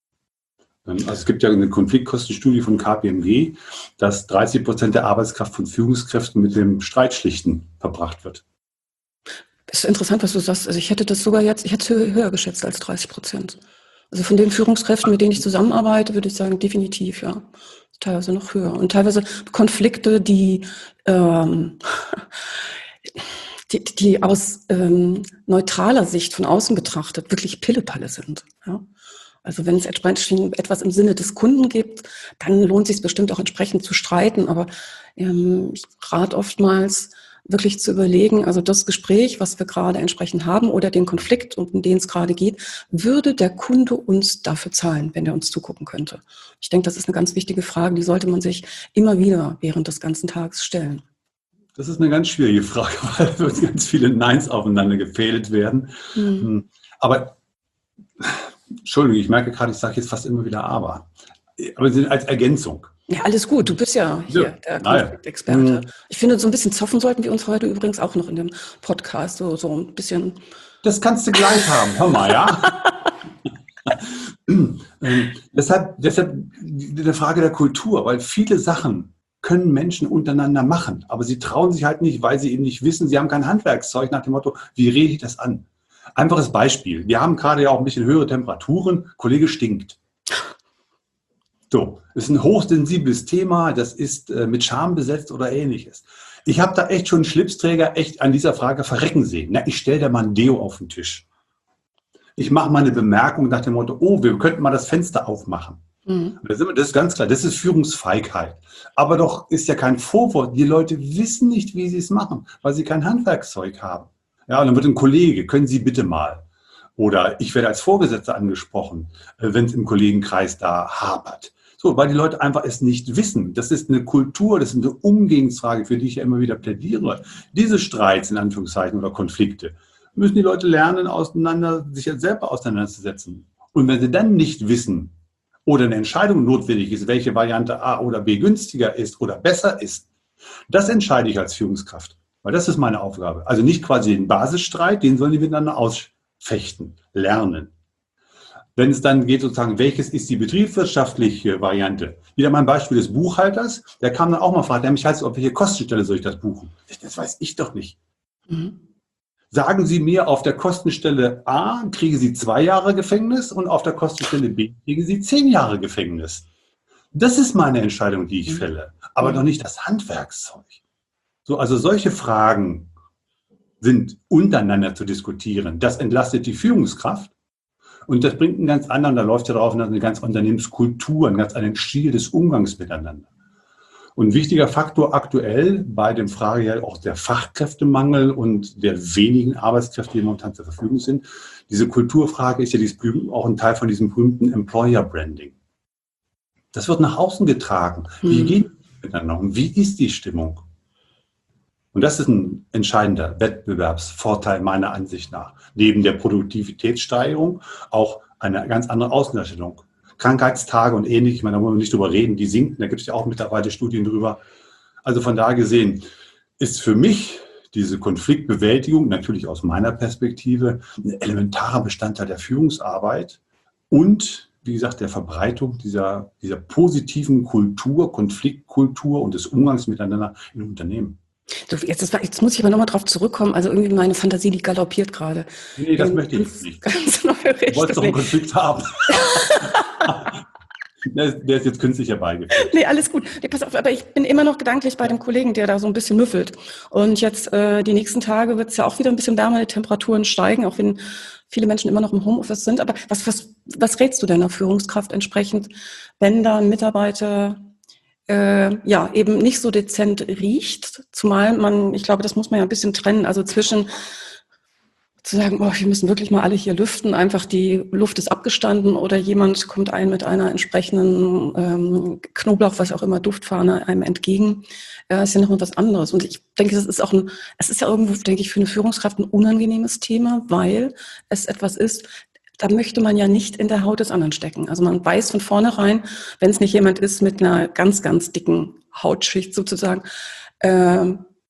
Also es gibt ja eine Konfliktkostenstudie von K P M G, dass dreißig Prozent der Arbeitskraft von Führungskräften mit dem Streitschlichten verbracht wird. Das ist interessant, was du sagst. Also ich hätte das sogar jetzt, ich hätte es höher geschätzt als dreißig Prozent. Also von den Führungskräften, mit denen ich zusammenarbeite, würde ich sagen, definitiv, ja. Teilweise noch höher. Und teilweise Konflikte, die, ähm, die, die aus ähm, neutraler Sicht von außen betrachtet wirklich Pillepalle sind. Ja? Also wenn es entsprechend etwas im Sinne des Kunden gibt, dann lohnt es sich bestimmt auch entsprechend zu streiten. Aber ähm, ich rate oftmals, wirklich zu überlegen, also das Gespräch, was wir gerade entsprechend haben oder den Konflikt, um den es gerade geht, würde der Kunde uns dafür zahlen, wenn er uns zugucken könnte? Ich denke, das ist eine ganz wichtige Frage, die sollte man sich immer wieder während des ganzen Tages stellen. Das ist eine ganz schwierige Frage, weil ganz viele Neins aufeinander gefädelt werden. Mhm. Aber, Entschuldigung, ich merke gerade, ich sage jetzt fast immer wieder aber. Aber als Ergänzung. Ja, alles gut. Du bist ja hier ja, der Konfliktexperte. Ich finde, so ein bisschen zoffen sollten wir uns heute übrigens auch noch in dem Podcast. So, so ein bisschen. Das kannst du gleich haben. Hör mal, ja? ähm, deshalb, deshalb eine Frage der Kultur, weil viele Sachen können Menschen untereinander machen, aber sie trauen sich halt nicht, weil sie eben nicht wissen, sie haben kein Handwerkszeug nach dem Motto, wie rede ich das an? Einfaches Beispiel. Wir haben gerade ja auch ein bisschen höhere Temperaturen. Kollege stinkt. So, das ist ein hochsensibles Thema, das ist äh, mit Scham besetzt oder ähnliches. Ich habe da echt schon einen Schlipsträger echt an dieser Frage verrecken sehen. Na, ich stelle da mal ein Deo auf den Tisch. Ich mache mal eine Bemerkung nach dem Motto, oh, wir könnten mal das Fenster aufmachen. Mhm. Das ist ganz klar, das ist Führungsfeigheit. Aber doch ist ja kein Vorwurf. Die Leute wissen nicht, wie sie es machen, weil sie kein Handwerkszeug haben. Ja, und dann wird ein Kollege, können Sie bitte mal. Oder ich werde als Vorgesetzter angesprochen, wenn es im Kollegenkreis da hapert. So, weil die Leute einfach es nicht wissen. Das ist eine Kultur, das ist eine Umgehensfrage, für die ich ja immer wieder plädiere. Diese Streits, in Anführungszeichen, oder Konflikte, müssen die Leute lernen, auseinander, sich jetzt selber auseinanderzusetzen. Und wenn sie dann nicht wissen oder eine Entscheidung notwendig ist, welche Variante A oder B günstiger ist oder besser ist, das entscheide ich als Führungskraft. Weil das ist meine Aufgabe. Also nicht quasi den Basisstreit, den sollen die miteinander ausfechten, lernen. Wenn es dann geht, sozusagen, welches ist die betriebswirtschaftliche Variante? Wieder mal ein Beispiel des Buchhalters. Der kam dann auch mal fragen, der mich heißt, auf welche Kostenstelle soll ich das buchen? Das weiß ich doch nicht. Mhm. Sagen Sie mir, auf der Kostenstelle A kriegen Sie zwei Jahre Gefängnis und auf der Kostenstelle B kriegen Sie zehn Jahre Gefängnis. Das ist meine Entscheidung, die ich fälle, aber doch nicht das Handwerkszeug. So, also solche Fragen sind untereinander zu diskutieren. Das entlastet die Führungskraft. Und das bringt einen ganz anderen, da läuft ja drauf, eine ganz Unternehmenskultur, einen ganz anderen Stil des Umgangs miteinander. Und ein wichtiger Faktor aktuell bei dem Frage ja auch der Fachkräftemangel und der wenigen Arbeitskräfte, die momentan zur Verfügung sind, diese Kulturfrage ist ja dieses, auch ein Teil von diesem berühmten Employer Branding. Das wird nach außen getragen. Wie geht es miteinander um? Wie ist die Stimmung? Und das ist ein entscheidender Wettbewerbsvorteil meiner Ansicht nach. Neben der Produktivitätssteigerung auch eine ganz andere Außendarstellung. Krankheitstage und ähnlich, ich meine, da wollen wir nicht drüber reden, die sinken, da gibt es ja auch mittlerweile Studien drüber. Also von da gesehen ist für mich diese Konfliktbewältigung natürlich aus meiner Perspektive ein elementarer Bestandteil der Führungsarbeit und, wie gesagt, der Verbreitung dieser, dieser positiven Kultur, Konfliktkultur und des Umgangs miteinander in Unternehmen. So, jetzt, ist, jetzt muss ich aber nochmal drauf zurückkommen. Also irgendwie meine Fantasie, die galoppiert gerade. Nee, das ähm, möchte ich ganz, nicht. Ganz neue Richtung. Du wolltest doch einen Konflikt haben. der, ist, der ist jetzt künstlich herbeigeführt. Nee, alles gut. Nee, pass auf, aber ich bin immer noch gedanklich bei dem Kollegen, der da so ein bisschen müffelt. Und jetzt äh, die nächsten Tage wird es ja auch wieder ein bisschen wärmer, die Temperaturen steigen, auch wenn viele Menschen immer noch im Homeoffice sind. Aber was, was, was rätst du deiner Führungskraft entsprechend, wenn da ein Mitarbeiter Äh, ja, eben nicht so dezent riecht, zumal man, ich glaube, das muss man ja ein bisschen trennen, also zwischen zu sagen, oh, wir müssen wirklich mal alle hier lüften, einfach die Luft ist abgestanden oder jemand kommt ein mit einer entsprechenden ähm, Knoblauch, was auch immer, Duftfahne einem entgegen, äh, ist ja noch mal was anderes. Und ich denke, das ist auch ein, es ist ja irgendwo, denke ich, für eine Führungskraft ein unangenehmes Thema, weil es etwas ist, da möchte man ja nicht in der Haut des anderen stecken. Also man weiß von vornherein, wenn es nicht jemand ist mit einer ganz, ganz dicken Hautschicht sozusagen, äh,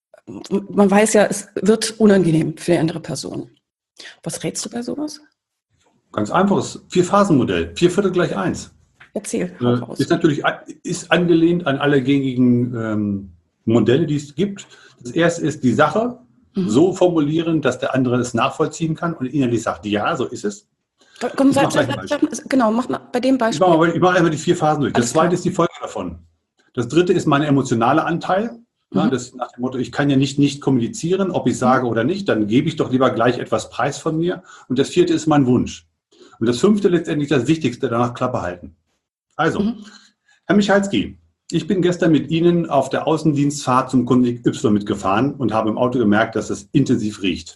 man weiß ja, es wird unangenehm für die andere Person. Was rätst du bei sowas? Ganz einfaches Vier-Phasen-Modell. Vier Viertel gleich eins. Erzähl. Äh, ist natürlich ist angelehnt an alle gängigen ähm, Modelle, die es gibt. Das erste ist die Sache mhm. so formulieren, dass der andere es nachvollziehen kann und innerlich sagt, ja, so ist es. Komm, sag, sag, sag, genau, mach mal bei dem Beispiel. Ich mache, ich mache einfach die vier Phasen durch. Das Alles zweite klar. ist die Folge davon. Das dritte ist mein emotionaler Anteil. Ja, mhm. das nach dem Motto, ich kann ja nicht nicht kommunizieren, ob ich sage oder nicht, dann gebe ich doch lieber gleich etwas Preis von mir. Und das vierte ist mein Wunsch. Und das fünfte letztendlich das Wichtigste, danach Klappe halten. Also, mhm. Herr Michalski, ich bin gestern mit Ihnen auf der Außendienstfahrt zum Kunden Y mitgefahren und habe im Auto gemerkt, dass es intensiv riecht.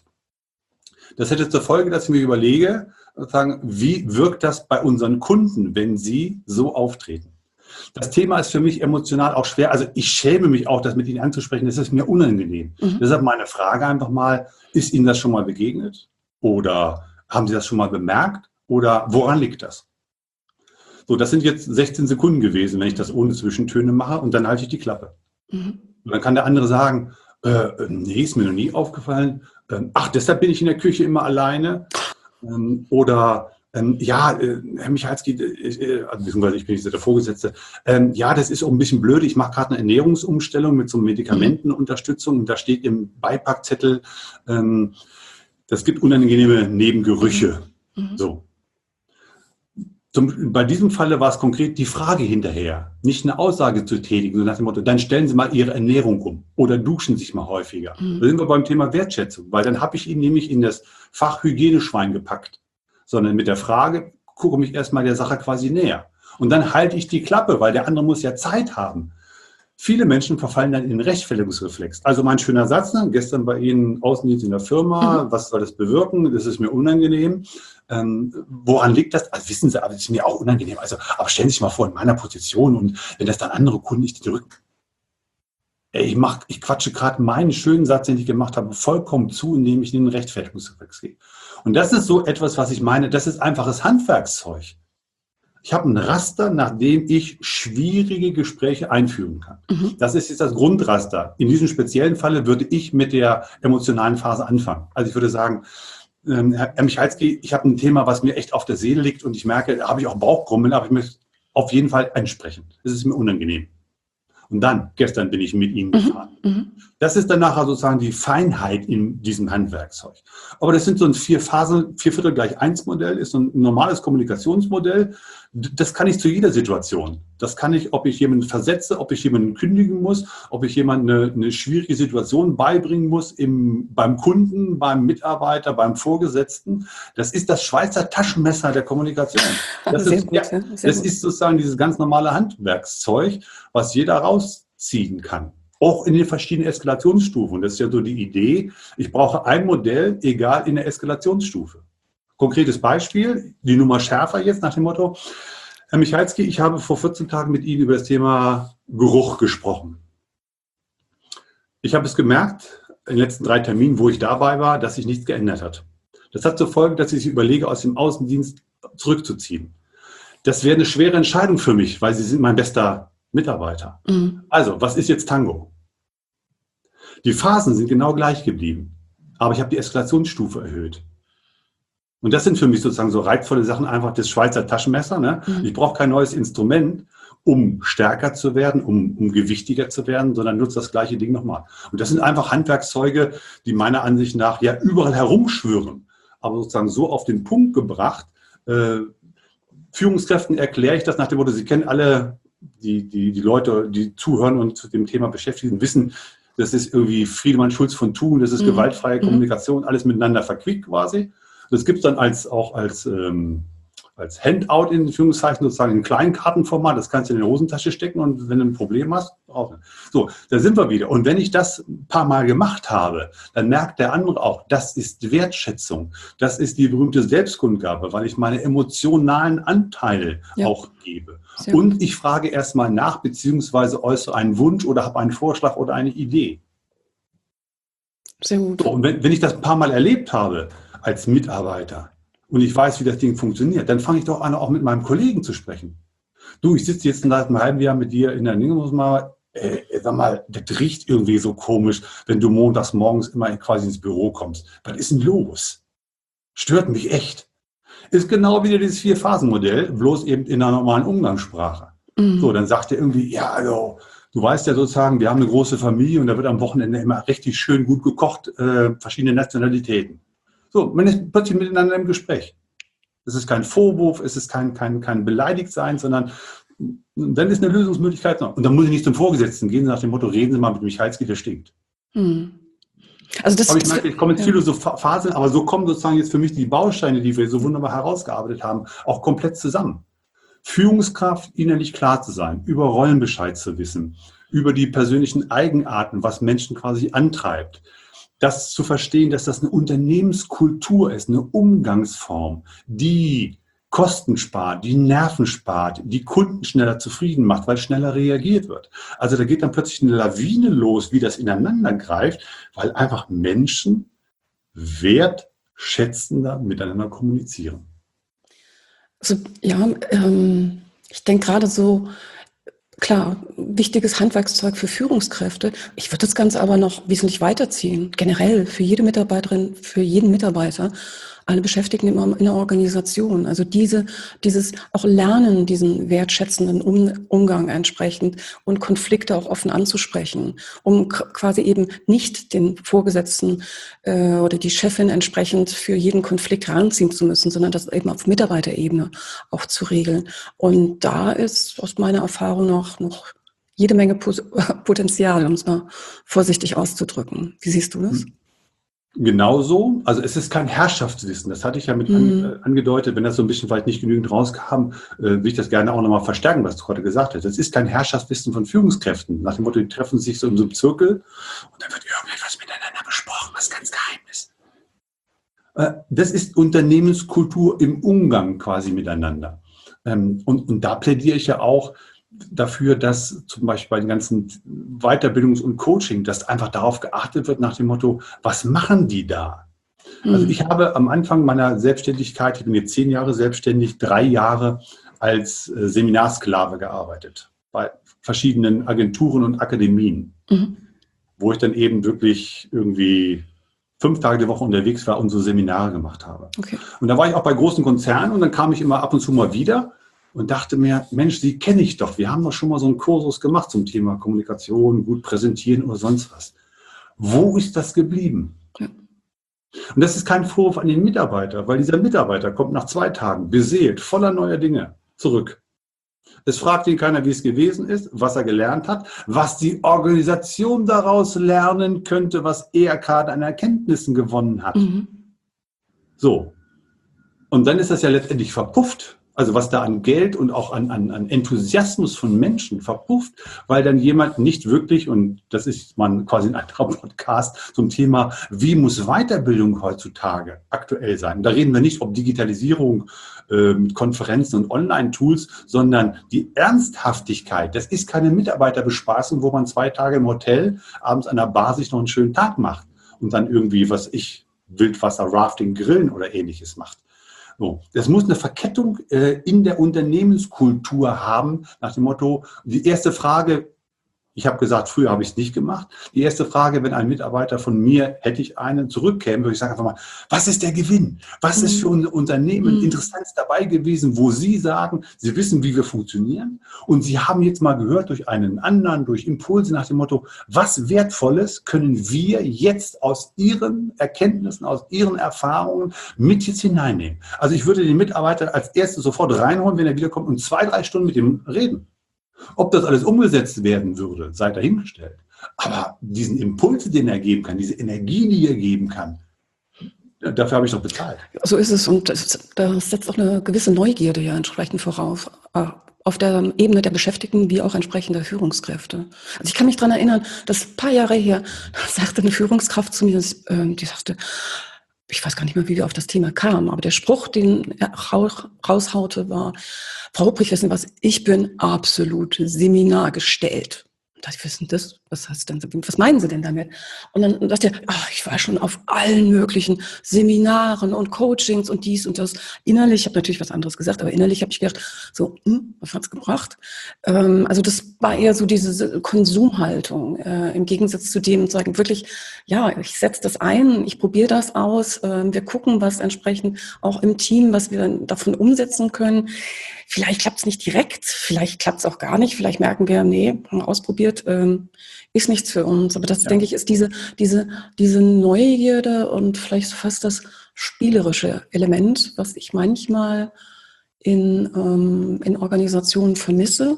Das hätte zur Folge, dass ich mir überlege, sozusagen, wie wirkt das bei unseren Kunden, wenn sie so auftreten? Das Thema ist für mich emotional auch schwer. Also ich schäme mich auch, das mit Ihnen anzusprechen. Das ist mir unangenehm. Mhm. Deshalb meine Frage einfach mal, ist Ihnen das schon mal begegnet? Oder haben Sie das schon mal bemerkt? Oder woran liegt das? So, das sind jetzt sechzehn Sekunden gewesen, wenn ich das ohne Zwischentöne mache und dann halte ich die Klappe. Mhm. Und dann kann der andere sagen, äh, nee, ist mir noch nie aufgefallen. Ähm, ach, deshalb bin ich in der Küche immer alleine. Ähm, oder ähm, ja, äh, Herr Michalski, äh, also beziehungsweise ich bin nicht der Vorgesetzte, ähm, ja, das ist auch ein bisschen blöd. Ich mache gerade eine Ernährungsumstellung mit so Medikamentenunterstützung und da steht im Beipackzettel, ähm, das gibt unangenehme Nebengerüche. Mhm. So. Zum, bei diesem Falle war es konkret die Frage hinterher, nicht eine Aussage zu tätigen, so nach dem Motto, dann stellen Sie mal Ihre Ernährung um oder duschen Sie sich mal häufiger. Mhm. Da sind wir beim Thema Wertschätzung, weil dann habe ich ihn nämlich in das Fach Hygieneschwein gepackt, sondern mit der Frage, gucke mich erstmal der Sache quasi näher. Und dann halte ich die Klappe, weil der andere muss ja Zeit haben. Viele Menschen verfallen dann in den Rechtfertigungsreflex. Also mein schöner Satz, ne? Gestern bei Ihnen Außendienst in der Firma, mhm. was soll das bewirken? Das ist mir unangenehm. Ähm, woran liegt das? Also wissen Sie, aber das ist mir auch unangenehm. Also, aber stellen Sie sich mal vor, in meiner Position und wenn das dann andere Kunden nicht drücken. Ey, ich, mach, ich quatsche gerade meinen schönen Satz, den ich gemacht habe, vollkommen zu, indem ich in den Rechtfertigungsreflex gehe. Und das ist so etwas, was ich meine, das ist einfaches Handwerkszeug. Ich habe ein Raster, nach dem ich schwierige Gespräche einführen kann. Mhm. Das ist jetzt das Grundraster. In diesem speziellen Falle würde ich mit der emotionalen Phase anfangen. Also ich würde sagen, ähm, Herr Michalski, ich habe ein Thema, was mir echt auf der Seele liegt und ich merke, da habe ich auch Bauchgrummeln, aber ich möchte auf jeden Fall ansprechen. Das ist mir unangenehm. Und dann, gestern bin ich mit Ihnen gefahren. Mhm. Das ist dann nachher sozusagen die Feinheit in diesem Handwerkzeug. Aber das sind so ein vier Phasen, vier Viertel gleich eins Modell, ist so ein normales Kommunikationsmodell. Das kann ich zu jeder Situation. Das kann ich, ob ich jemanden versetze, ob ich jemanden kündigen muss, ob ich jemanden eine, eine schwierige Situation beibringen muss im, beim Kunden, beim Mitarbeiter, beim Vorgesetzten. Das ist das Schweizer Taschenmesser der Kommunikation. Das, ist, gut, ja, ja. das ist sozusagen dieses ganz normale Handwerkszeug, was jeder rausziehen kann. Auch in den verschiedenen Eskalationsstufen. Das ist ja so die Idee, ich brauche ein Modell, egal in der Eskalationsstufe. Konkretes Beispiel, die Nummer schärfer jetzt nach dem Motto, Herr Michalski, ich habe vor vierzehn Tagen mit Ihnen über das Thema Geruch gesprochen. Ich habe es gemerkt, in den letzten drei Terminen, wo ich dabei war, dass sich nichts geändert hat. Das hat zur Folge, dass ich sich überlege, aus dem Außendienst zurückzuziehen. Das wäre eine schwere Entscheidung für mich, weil Sie sind mein bester Mitarbeiter. Mhm. Also, was ist jetzt Tango? Die Phasen sind genau gleich geblieben, aber ich habe die Eskalationsstufe erhöht. Und das sind für mich sozusagen so reizvolle Sachen, einfach das Schweizer Taschenmesser. Ne? Mhm. Ich brauche kein neues Instrument, um stärker zu werden, um, um gewichtiger zu werden, sondern nutze das gleiche Ding nochmal. Und das sind einfach Handwerkszeuge, die meiner Ansicht nach ja überall herumschwirren, aber sozusagen so auf den Punkt gebracht. Äh, Führungskräften erkläre ich das nach dem Motto, Sie kennen alle die, die, die Leute, die zuhören und zu dem Thema beschäftigen, wissen, das ist irgendwie Friedemann Schulz von Thun, das ist mhm. gewaltfreie mhm. Kommunikation, alles miteinander verquickt quasi. Das gibt es dann als, auch als, ähm, als Handout in Führungszeichen, sozusagen in Kleinkartenformat. Das kannst du in die Hosentasche stecken und wenn du ein Problem hast, auch. So, da sind wir wieder. Und wenn ich das ein paar Mal gemacht habe, dann merkt der andere auch, das ist Wertschätzung. Das ist die berühmte Selbstkundgabe, weil ich meine emotionalen Anteile ja. auch gebe. Sehr und ich frage erstmal nach, beziehungsweise äußere einen Wunsch oder habe einen Vorschlag oder eine Idee. Sehr gut. So, und wenn, wenn ich das ein paar Mal erlebt habe, als Mitarbeiter und ich weiß, wie das Ding funktioniert, dann fange ich doch an, auch mit meinem Kollegen zu sprechen. Du, ich sitze jetzt seit einem halben Jahr mit dir in der Dinge, muss mal, äh, sag mal, das riecht irgendwie so komisch, wenn du montags morgens immer quasi ins Büro kommst. Was ist denn los? Stört mich echt. Ist genau wieder dieses Vier-Phasen-Modell, bloß eben in einer normalen Umgangssprache. Mhm. So, dann sagt er irgendwie, ja, also, du weißt ja sozusagen, wir haben eine große Familie und da wird am Wochenende immer richtig schön gut gekocht, äh, verschiedene Nationalitäten. So, man ist plötzlich miteinander im Gespräch. Es ist kein Vorwurf, es ist kein, kein, kein Beleidigtsein, sondern dann ist eine Lösungsmöglichkeit noch. Und dann muss ich nicht zum Vorgesetzten gehen, nach dem Motto, reden Sie mal mit Michalski, der stinkt. Hm. Also das, aber ich merke, ich komme jetzt ja. viele so Phasen, aber so kommen sozusagen jetzt für mich die Bausteine, die wir so wunderbar herausgearbeitet haben, auch komplett zusammen. Führungskraft, innerlich klar zu sein, über Rollenbescheid zu wissen, über die persönlichen Eigenarten, was Menschen quasi antreibt. Das zu verstehen, dass das eine Unternehmenskultur ist, eine Umgangsform, die Kosten spart, die Nerven spart, die Kunden schneller zufrieden macht, weil schneller reagiert wird. Also da geht dann plötzlich eine Lawine los, wie das ineinander greift, weil einfach Menschen wertschätzender miteinander kommunizieren. Also, ja, ähm, ich denke gerade so, klar, wichtiges Handwerkszeug für Führungskräfte. Ich würde das Ganze aber noch wesentlich weiterziehen, generell für jede Mitarbeiterin, für jeden Mitarbeiter. alle Beschäftigten in der Organisation. Also diese, dieses auch Lernen, diesen wertschätzenden um, Umgang entsprechend und Konflikte auch offen anzusprechen, um quasi eben nicht den Vorgesetzten äh, oder die Chefin entsprechend für jeden Konflikt ranziehen zu müssen, sondern das eben auf Mitarbeiterebene auch zu regeln. Und da ist aus meiner Erfahrung noch, noch jede Menge Potenzial, um es mal vorsichtig auszudrücken. Wie siehst du das? Genauso. Also es ist kein Herrschaftswissen. Das hatte ich ja mit Mhm. an, äh, angedeutet. Wenn das so ein bisschen vielleicht nicht genügend rauskam, äh, will ich das gerne auch nochmal verstärken, was du gerade gesagt hast. Es ist kein Herrschaftswissen von Führungskräften. Nach dem Motto, die treffen sich so in so einem Zirkel und dann wird irgendetwas miteinander besprochen, was ganz geheim ist. Äh, das ist Unternehmenskultur im Umgang quasi miteinander. Ähm, und, und da plädiere ich ja auch dafür, dass zum Beispiel bei den ganzen Weiterbildungs- und Coaching, dass einfach darauf geachtet wird nach dem Motto, was machen die da? Mhm. Also ich habe am Anfang meiner Selbstständigkeit, ich bin jetzt zehn Jahre selbstständig, drei Jahre als äh, Seminarsklave gearbeitet bei verschiedenen Agenturen und Akademien, mhm. wo ich dann eben wirklich irgendwie fünf Tage die Woche unterwegs war und so Seminare gemacht habe. Okay. Und da war ich auch bei großen Konzernen und dann kam ich immer ab und zu mal wieder und dachte mir, Mensch, Sie kenne ich doch. Wir haben doch schon mal so einen Kursus gemacht zum Thema Kommunikation, gut präsentieren oder sonst was. Wo ist das geblieben? Ja. Und das ist kein Vorwurf an den Mitarbeiter, weil dieser Mitarbeiter kommt nach zwei Tagen beseelt, voller neuer Dinge zurück. Es fragt ihn keiner, wie es gewesen ist, was er gelernt hat, was die Organisation daraus lernen könnte, was er gerade an Erkenntnissen gewonnen hat. Mhm. So. Und dann ist das ja letztendlich verpufft. Also was da an Geld und auch an, an, an Enthusiasmus von Menschen verpufft, weil dann jemand nicht wirklich, und das ist man quasi ein anderer Podcast zum Thema, wie muss Weiterbildung heutzutage aktuell sein? Da reden wir nicht um Digitalisierung äh, mit Konferenzen und Online-Tools, sondern die Ernsthaftigkeit. Das ist keine Mitarbeiterbespaßung, wo man zwei Tage im Hotel abends an der Bar sich noch einen schönen Tag macht und dann irgendwie, was ich, Wildwasser, Rafting, Grillen oder Ähnliches macht. So, das muss eine Verkettung äh, in der Unternehmenskultur haben, nach dem Motto, die erste Frage, ich habe gesagt, früher habe ich es nicht gemacht, die erste Frage, wenn ein Mitarbeiter von mir, hätte ich einen, zurückkäme, würde ich sagen einfach mal, was ist der Gewinn? Was ist für unser Unternehmen Mhm. Interessantes dabei gewesen, wo Sie sagen, Sie wissen, wie wir funktionieren und Sie haben jetzt mal gehört durch einen anderen, durch Impulse nach dem Motto, was Wertvolles können wir jetzt aus Ihren Erkenntnissen, aus Ihren Erfahrungen mit jetzt hineinnehmen? Also ich würde den Mitarbeiter als erstes sofort reinholen, wenn er wiederkommt und zwei, drei Stunden mit ihm reden. Ob das alles umgesetzt werden würde, sei dahingestellt. Aber diesen Impuls, den er geben kann, diese Energie, die er geben kann, dafür habe ich doch bezahlt. So ist es. Und das, das setzt auch eine gewisse Neugierde ja entsprechend voraus. Auf der Ebene der Beschäftigten wie auch entsprechender Führungskräfte. Also ich kann mich daran erinnern, dass ein paar Jahre her, da sagte eine Führungskraft zu mir, die sagte, ich weiß gar nicht mehr, wie wir auf das Thema kamen, aber der Spruch, den er raushaute, war, Frau Hupprich, wissen was, ich bin absolut seminargestellt. Da dachte ich, was ist denn das? Was heißt denn, was meinen Sie denn damit? Und dann dachte er, ach, ich war schon auf allen möglichen Seminaren und Coachings und dies und das. Innerlich, ich habe natürlich was anderes gesagt, aber innerlich habe ich gedacht, so, hm, was hat's gebracht? Ähm, also das war eher so diese Konsumhaltung, äh, im Gegensatz zu dem sagen, wirklich, ja, ich setze das ein, ich probiere das aus, äh, wir gucken, was entsprechend auch im Team, was wir davon umsetzen können. Vielleicht klappt es nicht direkt, vielleicht klappt es auch gar nicht, vielleicht merken wir, nee, haben wir ausprobiert, ähm, ist nichts für uns. Aber das, ja. denke ich, ist diese, diese, diese Neugierde und vielleicht fast das spielerische Element, was ich manchmal in, ähm, in Organisationen vermisse.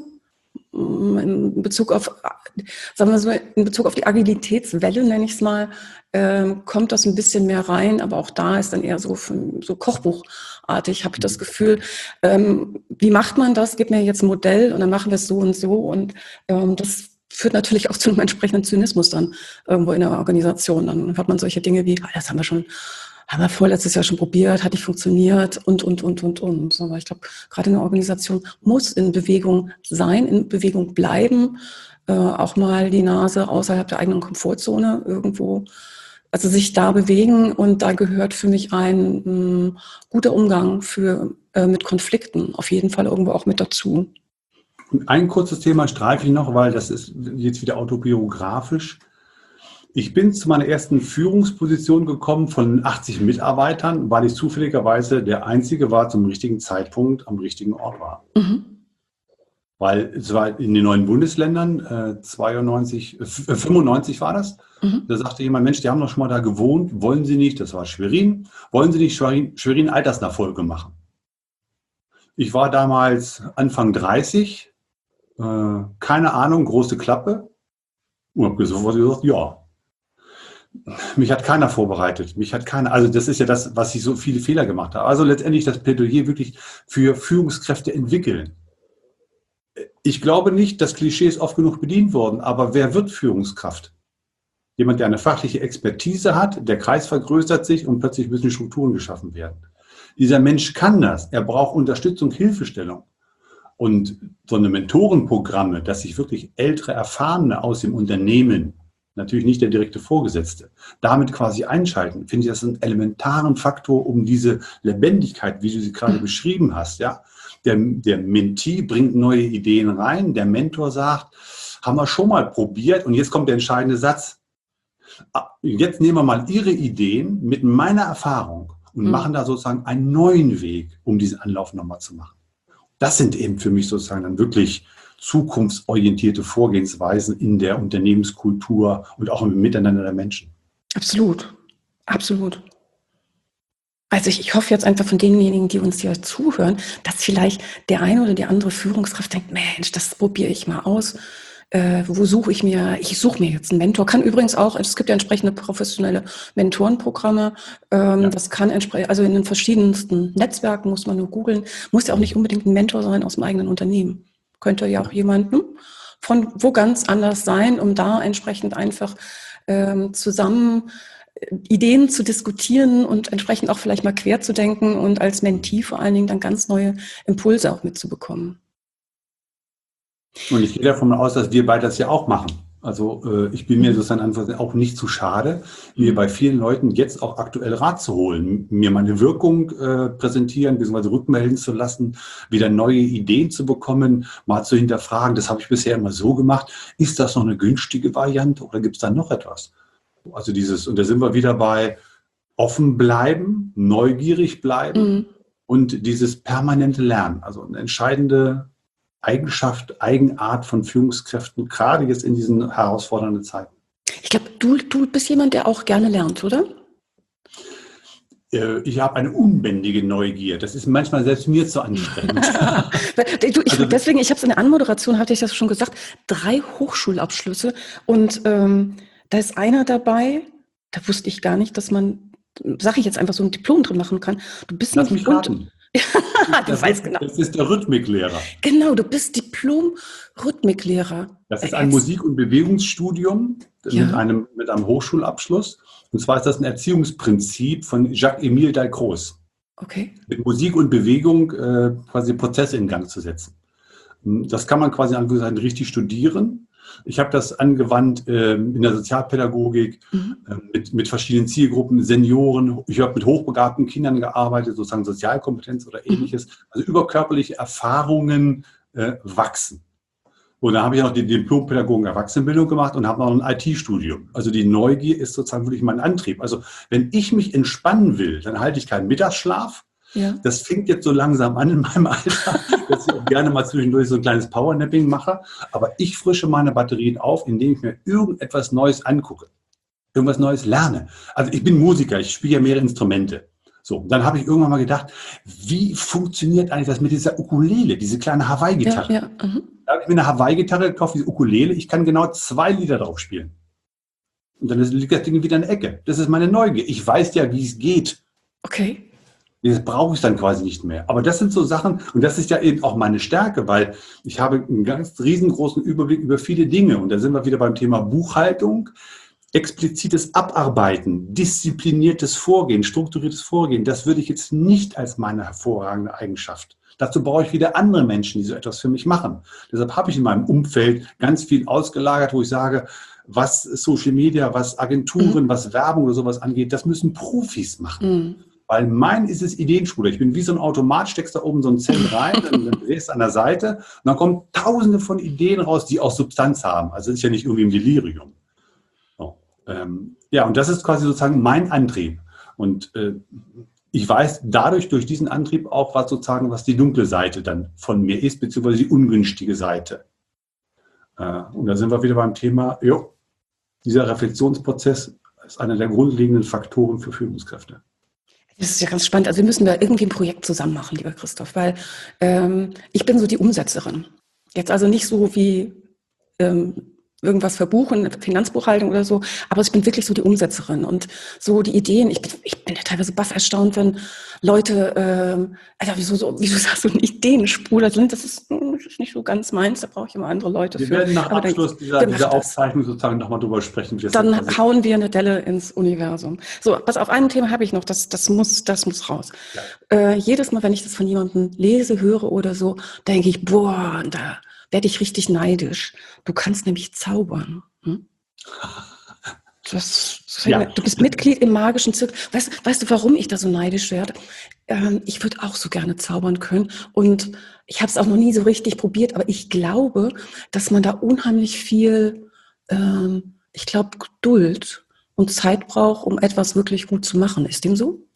In Bezug auf, sagen wir so, in Bezug auf die Agilitätswelle, nenne ich es mal, ähm, kommt das ein bisschen mehr rein, aber auch da ist dann eher so, so Kochbuchartig, habe ich das Gefühl. Ähm, wie macht man das? Gib mir jetzt ein Modell und dann machen wir es so und so und ähm, das führt natürlich auch zu einem entsprechenden Zynismus dann irgendwo in der Organisation. Dann hat man solche Dinge wie, ah, das haben wir schon, haben wir vorletztes Jahr schon probiert, hat nicht funktioniert und, und, und, und, und. Aber ich glaube, gerade eine Organisation muss in Bewegung sein, in Bewegung bleiben, äh, auch mal die Nase außerhalb der eigenen Komfortzone irgendwo, also sich da bewegen und da gehört für mich ein mh, guter Umgang für, äh, mit Konflikten auf jeden Fall irgendwo auch mit dazu. Und ein kurzes Thema streife ich noch, weil das ist jetzt wieder autobiografisch. Ich bin zu meiner ersten Führungsposition gekommen von achtzig Mitarbeitern, weil ich zufälligerweise der Einzige war, zum richtigen Zeitpunkt am richtigen Ort war. Mhm. Weil es war in den neuen Bundesländern, äh, zweiundneunzig, äh, fünfundneunzig war das, Mhm. da sagte jemand, Mensch, die haben doch schon mal da gewohnt, wollen Sie nicht, das war Schwerin, wollen Sie nicht Schwerin, Schwerin Altersnachfolge machen? Ich war damals Anfang dreißig, äh, keine Ahnung, große Klappe und habe sofort gesagt, ja. Mich hat keiner vorbereitet, mich hat keiner, also das ist ja das, was ich so viele Fehler gemacht habe. Also letztendlich das Plädoyer wirklich für Führungskräfte entwickeln. Ich glaube nicht, das Klischee ist oft genug bedient worden, aber wer wird Führungskraft? Jemand, der eine fachliche Expertise hat, der Kreis vergrößert sich und plötzlich müssen Strukturen geschaffen werden. Dieser Mensch kann das, er braucht Unterstützung, Hilfestellung. Und so eine Mentorenprogramme, dass sich wirklich ältere Erfahrene aus dem Unternehmen, natürlich nicht der direkte Vorgesetzte, damit quasi einschalten, finde ich das einen elementaren Faktor, um diese Lebendigkeit, wie du sie gerade beschrieben hast. Ja? Der, der Mentee bringt neue Ideen rein, der Mentor sagt, haben wir schon mal probiert und jetzt kommt der entscheidende Satz. Jetzt nehmen wir mal Ihre Ideen mit meiner Erfahrung und mhm. machen da sozusagen einen neuen Weg, um diesen Anlauf nochmal zu machen. Das sind eben für mich sozusagen dann wirklich zukunftsorientierte Vorgehensweisen in der Unternehmenskultur und auch im Miteinander der Menschen. Absolut, absolut. Also ich, ich hoffe jetzt einfach von denjenigen, die uns hier zuhören, dass vielleicht der eine oder die andere Führungskraft denkt, Mensch, das probiere ich mal aus. Äh, wo suche ich mir, ich suche mir jetzt einen Mentor. Kann übrigens auch, es gibt ja entsprechende professionelle Mentorenprogramme, ähm, ja. Das kann entsprechend, also in den verschiedensten Netzwerken muss man nur googeln, muss ja auch nicht unbedingt ein Mentor sein aus dem eigenen Unternehmen. Könnte ja auch jemand hm, von wo ganz anders sein, um da entsprechend einfach ähm, zusammen Ideen zu diskutieren und entsprechend auch vielleicht mal quer zu denken und als Mentee vor allen Dingen dann ganz neue Impulse auch mitzubekommen. Und ich gehe davon aus, dass wir beide das ja auch machen. Also äh, ich bin mir sozusagen auch nicht zu schade, mir bei vielen Leuten jetzt auch aktuell Rat zu holen, mir meine Wirkung äh, präsentieren, beziehungsweise rückmelden zu lassen, wieder neue Ideen zu bekommen, mal zu hinterfragen, das habe ich bisher immer so gemacht, ist das noch eine günstige Variante oder gibt es da noch etwas? Also dieses, und da sind wir wieder bei offen bleiben, neugierig bleiben mhm. und dieses permanente Lernen, also eine entscheidende Eigenschaft, Eigenart von Führungskräften, gerade jetzt in diesen herausfordernden Zeiten. Ich glaube, du, du bist jemand, der auch gerne lernt, oder? Ich habe eine unbändige Neugier. Das ist manchmal selbst mir zu anstrengend. du, ich, also, deswegen, ich habe es in der Anmoderation, hatte ich das schon gesagt, drei Hochschulabschlüsse. Und ähm, da ist einer dabei, da wusste ich gar nicht, dass man, sage ich jetzt einfach, so ein Diplom drin machen kann. Du bist Lass mich raten. du das weißt ist, genau. Das ist der Rhythmiklehrer. Genau, du bist Diplom-Rhythmiklehrer. Das ist ein Musik- und Bewegungsstudium ja. mit, einem, mit einem Hochschulabschluss. Und zwar ist das ein Erziehungsprinzip von Jacques-Émile Dalcroze. Okay. Mit Musik und Bewegung äh, quasi Prozesse in Gang zu setzen. Das kann man quasi richtig studieren. Ich habe das angewandt äh, in der Sozialpädagogik mhm. äh, mit, mit verschiedenen Zielgruppen, Senioren. Ich habe mit hochbegabten Kindern gearbeitet, sozusagen Sozialkompetenz oder ähnliches. Mhm. Also überkörperliche Erfahrungen äh, wachsen. Und da habe ich noch die Diplompädagogen Erwachsenenbildung gemacht und habe noch ein I T-Studium. Also die Neugier ist sozusagen wirklich mein Antrieb. Also wenn ich mich entspannen will, dann halte ich keinen Mittagsschlaf. Ja. Das fängt jetzt so langsam an in meinem Alter, dass ich auch gerne mal zwischendurch so ein kleines Powernapping mache. Aber ich frische meine Batterien auf, indem ich mir irgendetwas Neues angucke, irgendwas Neues lerne. Also ich bin Musiker, ich spiele ja mehrere Instrumente. So, dann habe ich irgendwann mal gedacht, wie funktioniert eigentlich das mit dieser Ukulele, diese kleine Hawaii-Gitarre? Ja, ja, uh-huh. Da habe ich mir eine Hawaii-Gitarre gekauft, diese Ukulele. Ich kann genau zwei Lieder drauf spielen. Und dann liegt das Ding wieder in der Ecke. Das ist meine Neugier. Ich weiß ja, wie es geht. Okay. Das brauche ich dann quasi nicht mehr. Aber das sind so Sachen, und das ist ja eben auch meine Stärke, weil ich habe einen ganz riesengroßen Überblick über viele Dinge. Und da sind wir wieder beim Thema Buchhaltung, explizites Abarbeiten, diszipliniertes Vorgehen, strukturiertes Vorgehen. Das würde ich jetzt nicht als meine hervorragende Eigenschaft. Dazu brauche ich wieder andere Menschen, die so etwas für mich machen. Deshalb habe ich in meinem Umfeld ganz viel ausgelagert, wo ich sage, was Social Media, was Agenturen, mhm. was Werbung oder sowas angeht, das müssen Profis machen. Mhm. Weil mein ist es Ideenspruder. Ich bin wie so ein Automat, steckst da oben so ein Zell rein, dann drehst du an der Seite und dann kommen tausende von Ideen raus, die auch Substanz haben. Also es ist ja nicht irgendwie ein Delirium. So. Ähm, ja, und das ist quasi sozusagen mein Antrieb. Und äh, ich weiß dadurch, durch diesen Antrieb auch, was sozusagen, was die dunkle Seite dann von mir ist, beziehungsweise die ungünstige Seite. Äh, und da sind wir wieder beim Thema, jo, dieser Reflexionsprozess ist einer der grundlegenden Faktoren für Führungskräfte. Das ist ja ganz spannend. Also wir müssen da irgendwie ein Projekt zusammen machen, lieber Christoph, weil ähm, ich bin so die Umsetzerin. Jetzt also nicht so wie ähm, irgendwas verbuchen, Finanzbuchhaltung oder so, aber ich bin wirklich so die Umsetzerin und so die Ideen. Ich bin, ich bin ja teilweise baff erstaunt, wenn Leute, ähm, Alter, wieso so, wie du sagst, so eine Ideenspruder sind. Das ist, das ist nicht so ganz meins, da brauche ich immer andere Leute Wir für. Wir werden nach aber Abschluss dann, dieser, dieser Aufzeichnung sozusagen nochmal drüber sprechen. Wie dann das hauen wir eine Delle ins Universum. So, pass auf, ein Thema habe ich noch, das, das muss, das muss raus. Ja. Äh, jedes Mal, wenn ich das von jemandem lese, höre oder so, denke ich, boah, da werde ich richtig neidisch. Du kannst nämlich zaubern. Hm? Das, ja. Du bist Mitglied im magischen Zirkel. Weißt, weißt du, warum ich da so neidisch werde? Ähm, ich würde auch so gerne zaubern können. Und ich habe es auch noch nie so richtig probiert, aber ich glaube, dass man da unheimlich viel, ähm, ich glaube, Geduld und Zeit braucht, um etwas wirklich gut zu machen. Ist dem so?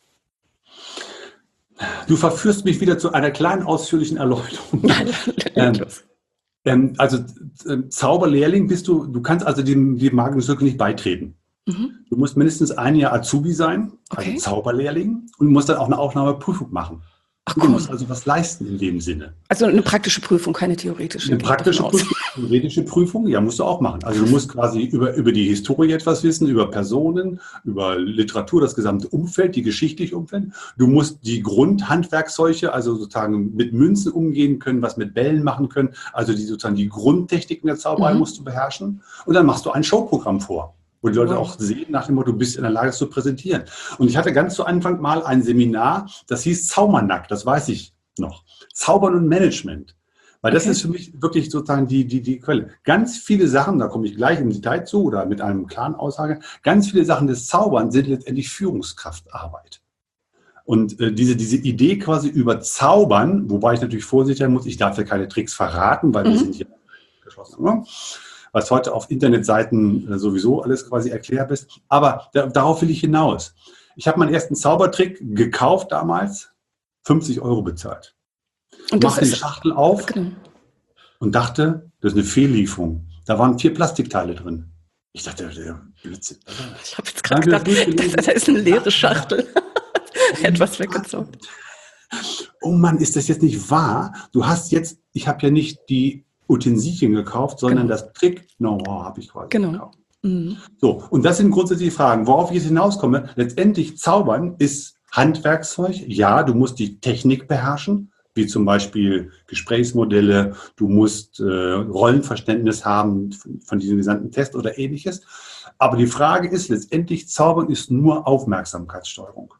Du verführst mich wieder zu einer kleinen ausführlichen Erläuterung. ähm, ähm, also äh, Zauberlehrling bist du, du kannst also dem, dem magischen Zirkel nicht beitreten. Mhm. Du musst mindestens ein Jahr Azubi sein, also okay. Zauberlehrling, und musst dann auch eine Aufnahmeprüfung machen. Ach, cool. Du musst also was leisten in dem Sinne. Also eine praktische Prüfung, keine theoretische. Eine praktische Prüfung, theoretische Prüfung, ja, musst du auch machen. Also du musst quasi über, über die Historie etwas wissen, über Personen, über Literatur, das gesamte Umfeld, die geschichtliche Umfeld. Du musst die Grundhandwerkszeuge, also sozusagen mit Münzen umgehen können, was mit Bällen machen können. Also die sozusagen die Grundtechniken der Zauberei mhm. musst du beherrschen. Und dann machst du ein Showprogramm vor, wo die Leute auch sehen, nach dem Motto, du bist in der Lage, es zu präsentieren. Und ich hatte ganz zu Anfang mal ein Seminar, das hieß Zaubernack, das weiß ich noch. Zaubern und Management. Weil das okay. ist für mich wirklich sozusagen die, die, die Quelle. Ganz viele Sachen, da komme ich gleich im Detail zu oder mit einem klaren Aussage, ganz viele Sachen des Zaubern sind letztendlich Führungskraftarbeit. Und äh, diese, diese Idee quasi über Zaubern, wobei ich natürlich vorsichtig sein muss, ich darf ja keine Tricks verraten, weil mhm. wir sind hier geschlossen, ne? Was heute auf Internetseiten sowieso alles quasi erklärt ist. Aber da, darauf will ich hinaus. Ich habe meinen ersten Zaubertrick gekauft damals, fünfzig Euro bezahlt. Und mache die Schachtel auf genau. und dachte, das ist eine Fehllieferung. Da waren vier Plastikteile drin. Ich dachte, der Blödsinn. Ich habe jetzt gerade gedacht, das, das ist eine leere Schachtel. Etwas weggezogen. Oh Mann, ist das jetzt nicht wahr? Du hast jetzt, ich habe ja nicht die Utensilien gekauft, sondern genau. das Trick-Know-how habe ich quasi genau. gekauft. Mhm. So, und das sind grundsätzlich die Fragen. Worauf ich jetzt hinauskomme, letztendlich Zaubern ist Handwerkszeug. Ja, du musst die Technik beherrschen, wie zum Beispiel Gesprächsmodelle, du musst äh, Rollenverständnis haben von, von diesem gesamten Test oder ähnliches. Aber die Frage ist letztendlich, Zaubern ist nur Aufmerksamkeitssteuerung.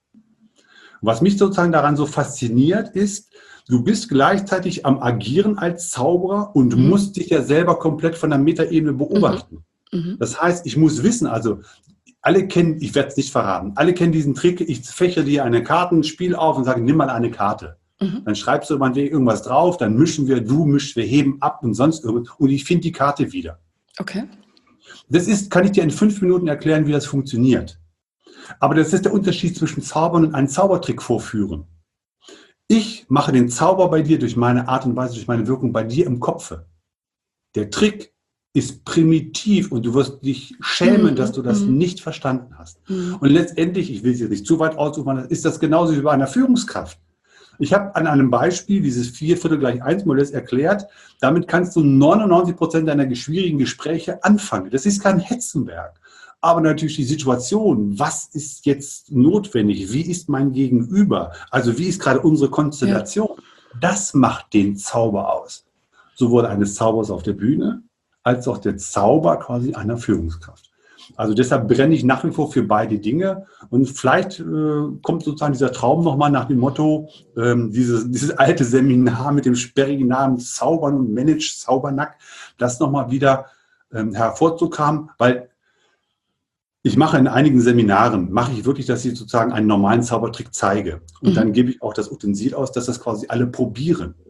Was mich sozusagen daran so fasziniert ist, du bist gleichzeitig am Agieren als Zauberer und mhm. musst dich ja selber komplett von der Metaebene beobachten. Mhm. Das heißt, ich muss wissen, also alle kennen, ich werde es nicht verraten, alle kennen diesen Trick, ich fächere dir eine Kartenspiel auf und sage, nimm mal eine Karte. Mhm. Dann schreibst du meinetwegen irgendwas drauf, dann mischen wir, du mischst, wir heben ab und sonst irgendwas und ich finde die Karte wieder. Okay. Das ist, kann ich dir in fünf Minuten erklären, wie das funktioniert. Aber das ist der Unterschied zwischen Zaubern und einen Zaubertrick vorführen. Ich mache den Zauber bei dir durch meine Art und Weise, durch meine Wirkung bei dir im Kopfe. Der Trick ist primitiv und du wirst dich schämen, mhm. dass du das mhm. nicht verstanden hast. Mhm. Und letztendlich, ich will es jetzt nicht zu weit aussuchen, ist das genauso wie bei einer Führungskraft. Ich habe an einem Beispiel dieses vier Viertel gleich eins Modells erklärt, damit kannst du neunundneunzig Prozent deiner schwierigen Gespräche anfangen. Das ist kein Hexenwerk. Aber natürlich die Situation, was ist jetzt notwendig? Wie ist mein Gegenüber? Also wie ist gerade unsere Konstellation? Ja. Das macht den Zauber aus. Sowohl eines Zaubers auf der Bühne, als auch der Zauber quasi einer Führungskraft. Also deshalb brenne ich nach wie vor für beide Dinge. Und vielleicht äh, kommt sozusagen dieser Traum nochmal nach dem Motto, ähm, dieses, dieses alte Seminar mit dem sperrigen Namen Zaubern und Manage Zaubernack, das nochmal wieder ähm, hervorzukramen, weil ich mache in einigen Seminaren, mache ich wirklich, dass ich sozusagen einen normalen Zaubertrick zeige. Und mhm. dann gebe ich auch das Utensil aus, dass das quasi alle probieren.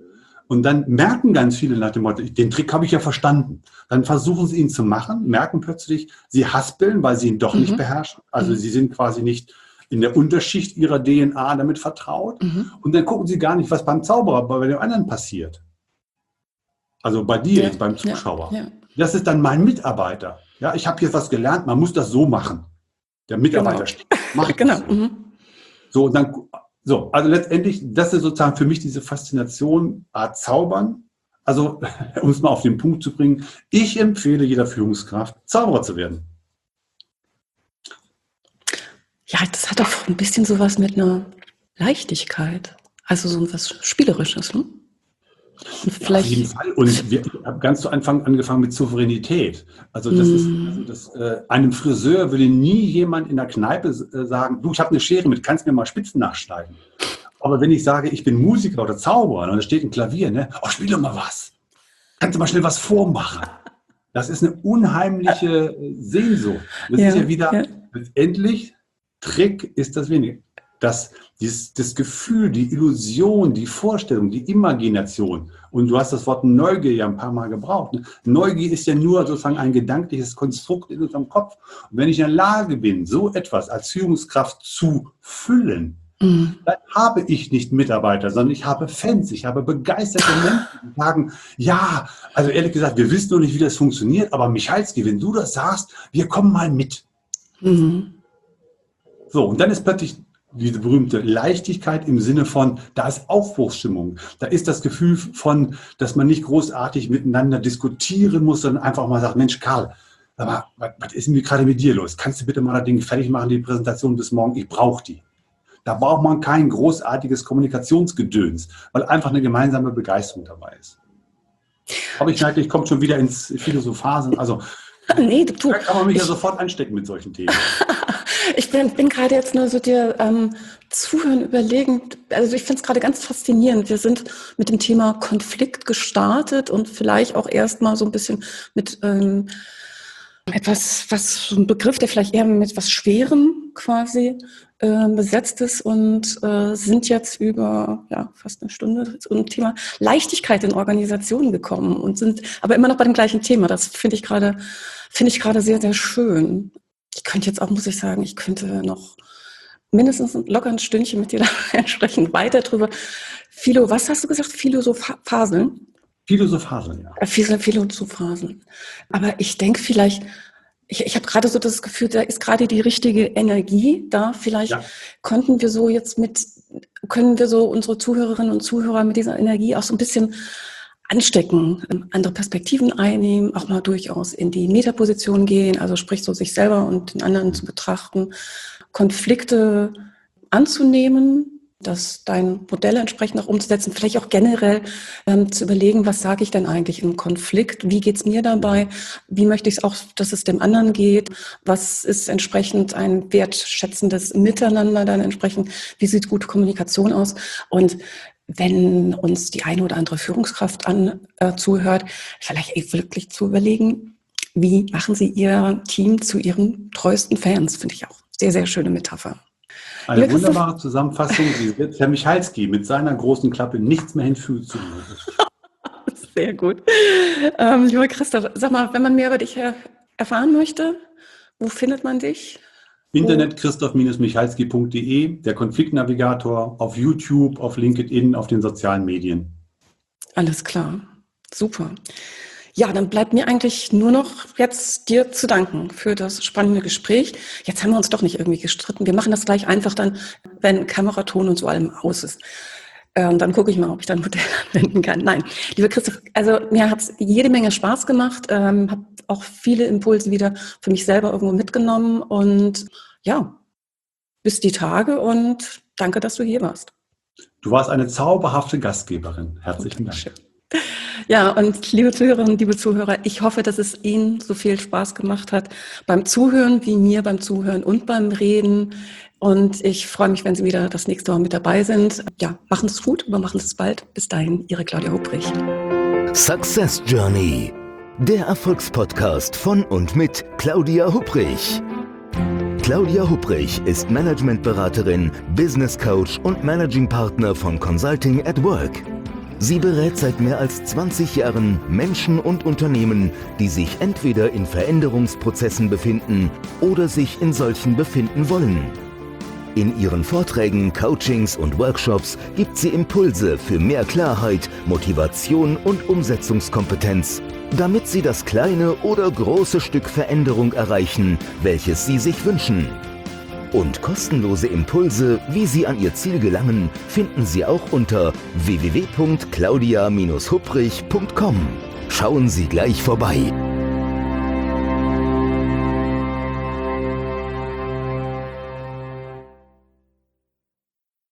Und dann merken ganz viele nach dem Motto, den Trick habe ich ja verstanden. Dann versuchen sie ihn zu machen, merken plötzlich, sie haspeln, weil sie ihn doch mhm. nicht beherrschen. Also mhm. sie sind quasi nicht in der Unterschicht ihrer D N A damit vertraut. Mhm. Und dann gucken sie gar nicht, was beim Zauberer, bei dem anderen passiert. Also bei dir, ja, jetzt beim Zuschauer. Ja, ja. Das ist dann mein Mitarbeiter. Ja, ich habe jetzt was gelernt, man muss das so machen. Der Mitarbeiter genau. steht, macht genau. so. Mhm. So, und dann, so, also letztendlich, das ist sozusagen für mich diese Faszination, Art Zaubern. Also, um es mal auf den Punkt zu bringen, ich empfehle jeder Führungskraft, Zauberer zu werden. Ja, das hat doch ein bisschen sowas mit einer Leichtigkeit. Also so was Spielerisches, ne? Ja, auf jeden Fall. Und wir haben ganz zu Anfang angefangen mit Souveränität. Also das mm. ist, also das, äh, einem Friseur würde nie jemand in der Kneipe äh, sagen, du, ich habe eine Schere mit, kannst mir mal Spitzen nachschneiden. Aber wenn ich sage, ich bin Musiker oder Zauberer und da steht ein Klavier, ne, oh, spiel doch mal was. Kannst du mal schnell was vormachen. Das ist eine unheimliche äh, Sehnsucht. Das ja, ist ja wieder ja. letztendlich, Trick ist das wenige. Das, dieses, das Gefühl, die Illusion, die Vorstellung, die Imagination. Und du hast das Wort Neugier ja ein paar Mal gebraucht. Ne? Neugier ist ja nur sozusagen ein gedankliches Konstrukt in unserem Kopf. Und wenn ich in der Lage bin, so etwas als Führungskraft zu füllen, mhm. dann habe ich nicht Mitarbeiter, sondern ich habe Fans, ich habe begeisterte Menschen, die sagen, ja, also ehrlich gesagt, wir wissen noch nicht, wie das funktioniert, aber Michalski, wenn du das sagst, wir kommen mal mit. Mhm. So, und dann ist plötzlich diese berühmte Leichtigkeit im Sinne von, da ist Aufbruchsstimmung. Da ist das Gefühl von, dass man nicht großartig miteinander diskutieren muss, sondern einfach mal sagt, Mensch, Karl, aber was, was ist denn gerade mit dir los? Kannst du bitte mal das Ding fertig machen, die Präsentation bis morgen? Ich brauche die. Da braucht man kein großartiges Kommunikationsgedöns, weil einfach eine gemeinsame Begeisterung dabei ist. Aber ich merke, ich komme schon wieder ins Philosophasen. Also, nee, du, da kann man mich ich, ja sofort anstecken mit solchen Themen. Ich bin, bin gerade jetzt nur so dir ähm, zuhören, überlegen. Also ich finde es gerade ganz faszinierend. Wir sind mit dem Thema Konflikt gestartet und vielleicht auch erstmal so ein bisschen mit ähm, etwas, was so ein Begriff, der vielleicht eher mit was Schwerem quasi äh, besetzt ist und äh, sind jetzt über ja fast eine Stunde zum Thema Leichtigkeit in Organisationen gekommen und sind aber immer noch bei dem gleichen Thema. Das finde ich gerade finde ich gerade sehr, sehr schön. Ich könnte jetzt auch, muss ich sagen, ich könnte noch mindestens locker ein Stündchen mit dir da entsprechend weiter drüber. Philo, was hast du gesagt? Philosophaseln? Philosophaseln, ja. Philosophaseln. Aber ich denke vielleicht, ich, ich habe gerade so das Gefühl, da ist gerade die richtige Energie da. Vielleicht ja. konnten wir so jetzt mit, können wir so unsere Zuhörerinnen und Zuhörer mit dieser Energie auch so ein bisschen anstecken, andere Perspektiven einnehmen, auch mal durchaus in die Metaposition gehen, also sprich so sich selber und den anderen zu betrachten, Konflikte anzunehmen, das dein Modell entsprechend auch umzusetzen, vielleicht auch generell ähm, zu überlegen, was sage ich denn eigentlich im Konflikt, wie geht's mir dabei, wie möchte ich es auch, dass es dem anderen geht, was ist entsprechend ein wertschätzendes Miteinander dann entsprechend, wie sieht gute Kommunikation aus und wenn uns die eine oder andere Führungskraft an äh, zuhört, vielleicht wirklich zu überlegen, wie machen Sie Ihr Team zu Ihren treuesten Fans, finde ich auch. Sehr, sehr schöne Metapher. Eine Lieber wunderbare Christoph Zusammenfassung, die wird Herr Michalski mit seiner großen Klappe nichts mehr hinzufügen. Sehr gut. Ähm, lieber Christoph, sag mal, wenn man mehr über dich er- erfahren möchte, wo findet man dich? Internet christoph michalski punkt de, der Konfliktnavigator, auf YouTube, auf LinkedIn, auf den sozialen Medien. Alles klar, super. Ja, dann bleibt mir eigentlich nur noch jetzt dir zu danken für das spannende Gespräch. Jetzt haben wir uns doch nicht irgendwie gestritten. Wir machen das gleich einfach dann, wenn Kameraton und so allem aus ist. Ähm, dann gucke ich mal, ob ich da ein Modell anwenden kann. Nein, lieber Christoph, also mir hat es jede Menge Spaß gemacht, ähm, habe auch viele Impulse wieder für mich selber irgendwo mitgenommen und ja, bis die Tage und danke, dass du hier warst. Du warst eine zauberhafte Gastgeberin. Herzlichen Dank. Schön. Ja, und liebe Zuhörerinnen, liebe Zuhörer, ich hoffe, dass es Ihnen so viel Spaß gemacht hat beim Zuhören wie mir beim Zuhören und beim Reden. Und ich freue mich, wenn Sie wieder das nächste Mal mit dabei sind. Ja, machen Sie es gut, aber machen Sie es bald. Bis dahin, Ihre Claudia Hupprich. Success Journey, der Erfolgspodcast von und mit Claudia Hupprich. Claudia Hupprich ist Managementberaterin, Business Coach und Managing Partner von Consulting at Work. Sie berät seit mehr als zwanzig Jahren Menschen und Unternehmen, die sich entweder in Veränderungsprozessen befinden oder sich in solchen befinden wollen. In ihren Vorträgen, Coachings und Workshops gibt sie Impulse für mehr Klarheit, Motivation und Umsetzungskompetenz, damit sie das kleine oder große Stück Veränderung erreichen, welches sie sich wünschen. Und kostenlose Impulse, wie Sie an Ihr Ziel gelangen, finden Sie auch unter w w w punkt claudia Bindestrich hubrich punkt com. Schauen Sie gleich vorbei.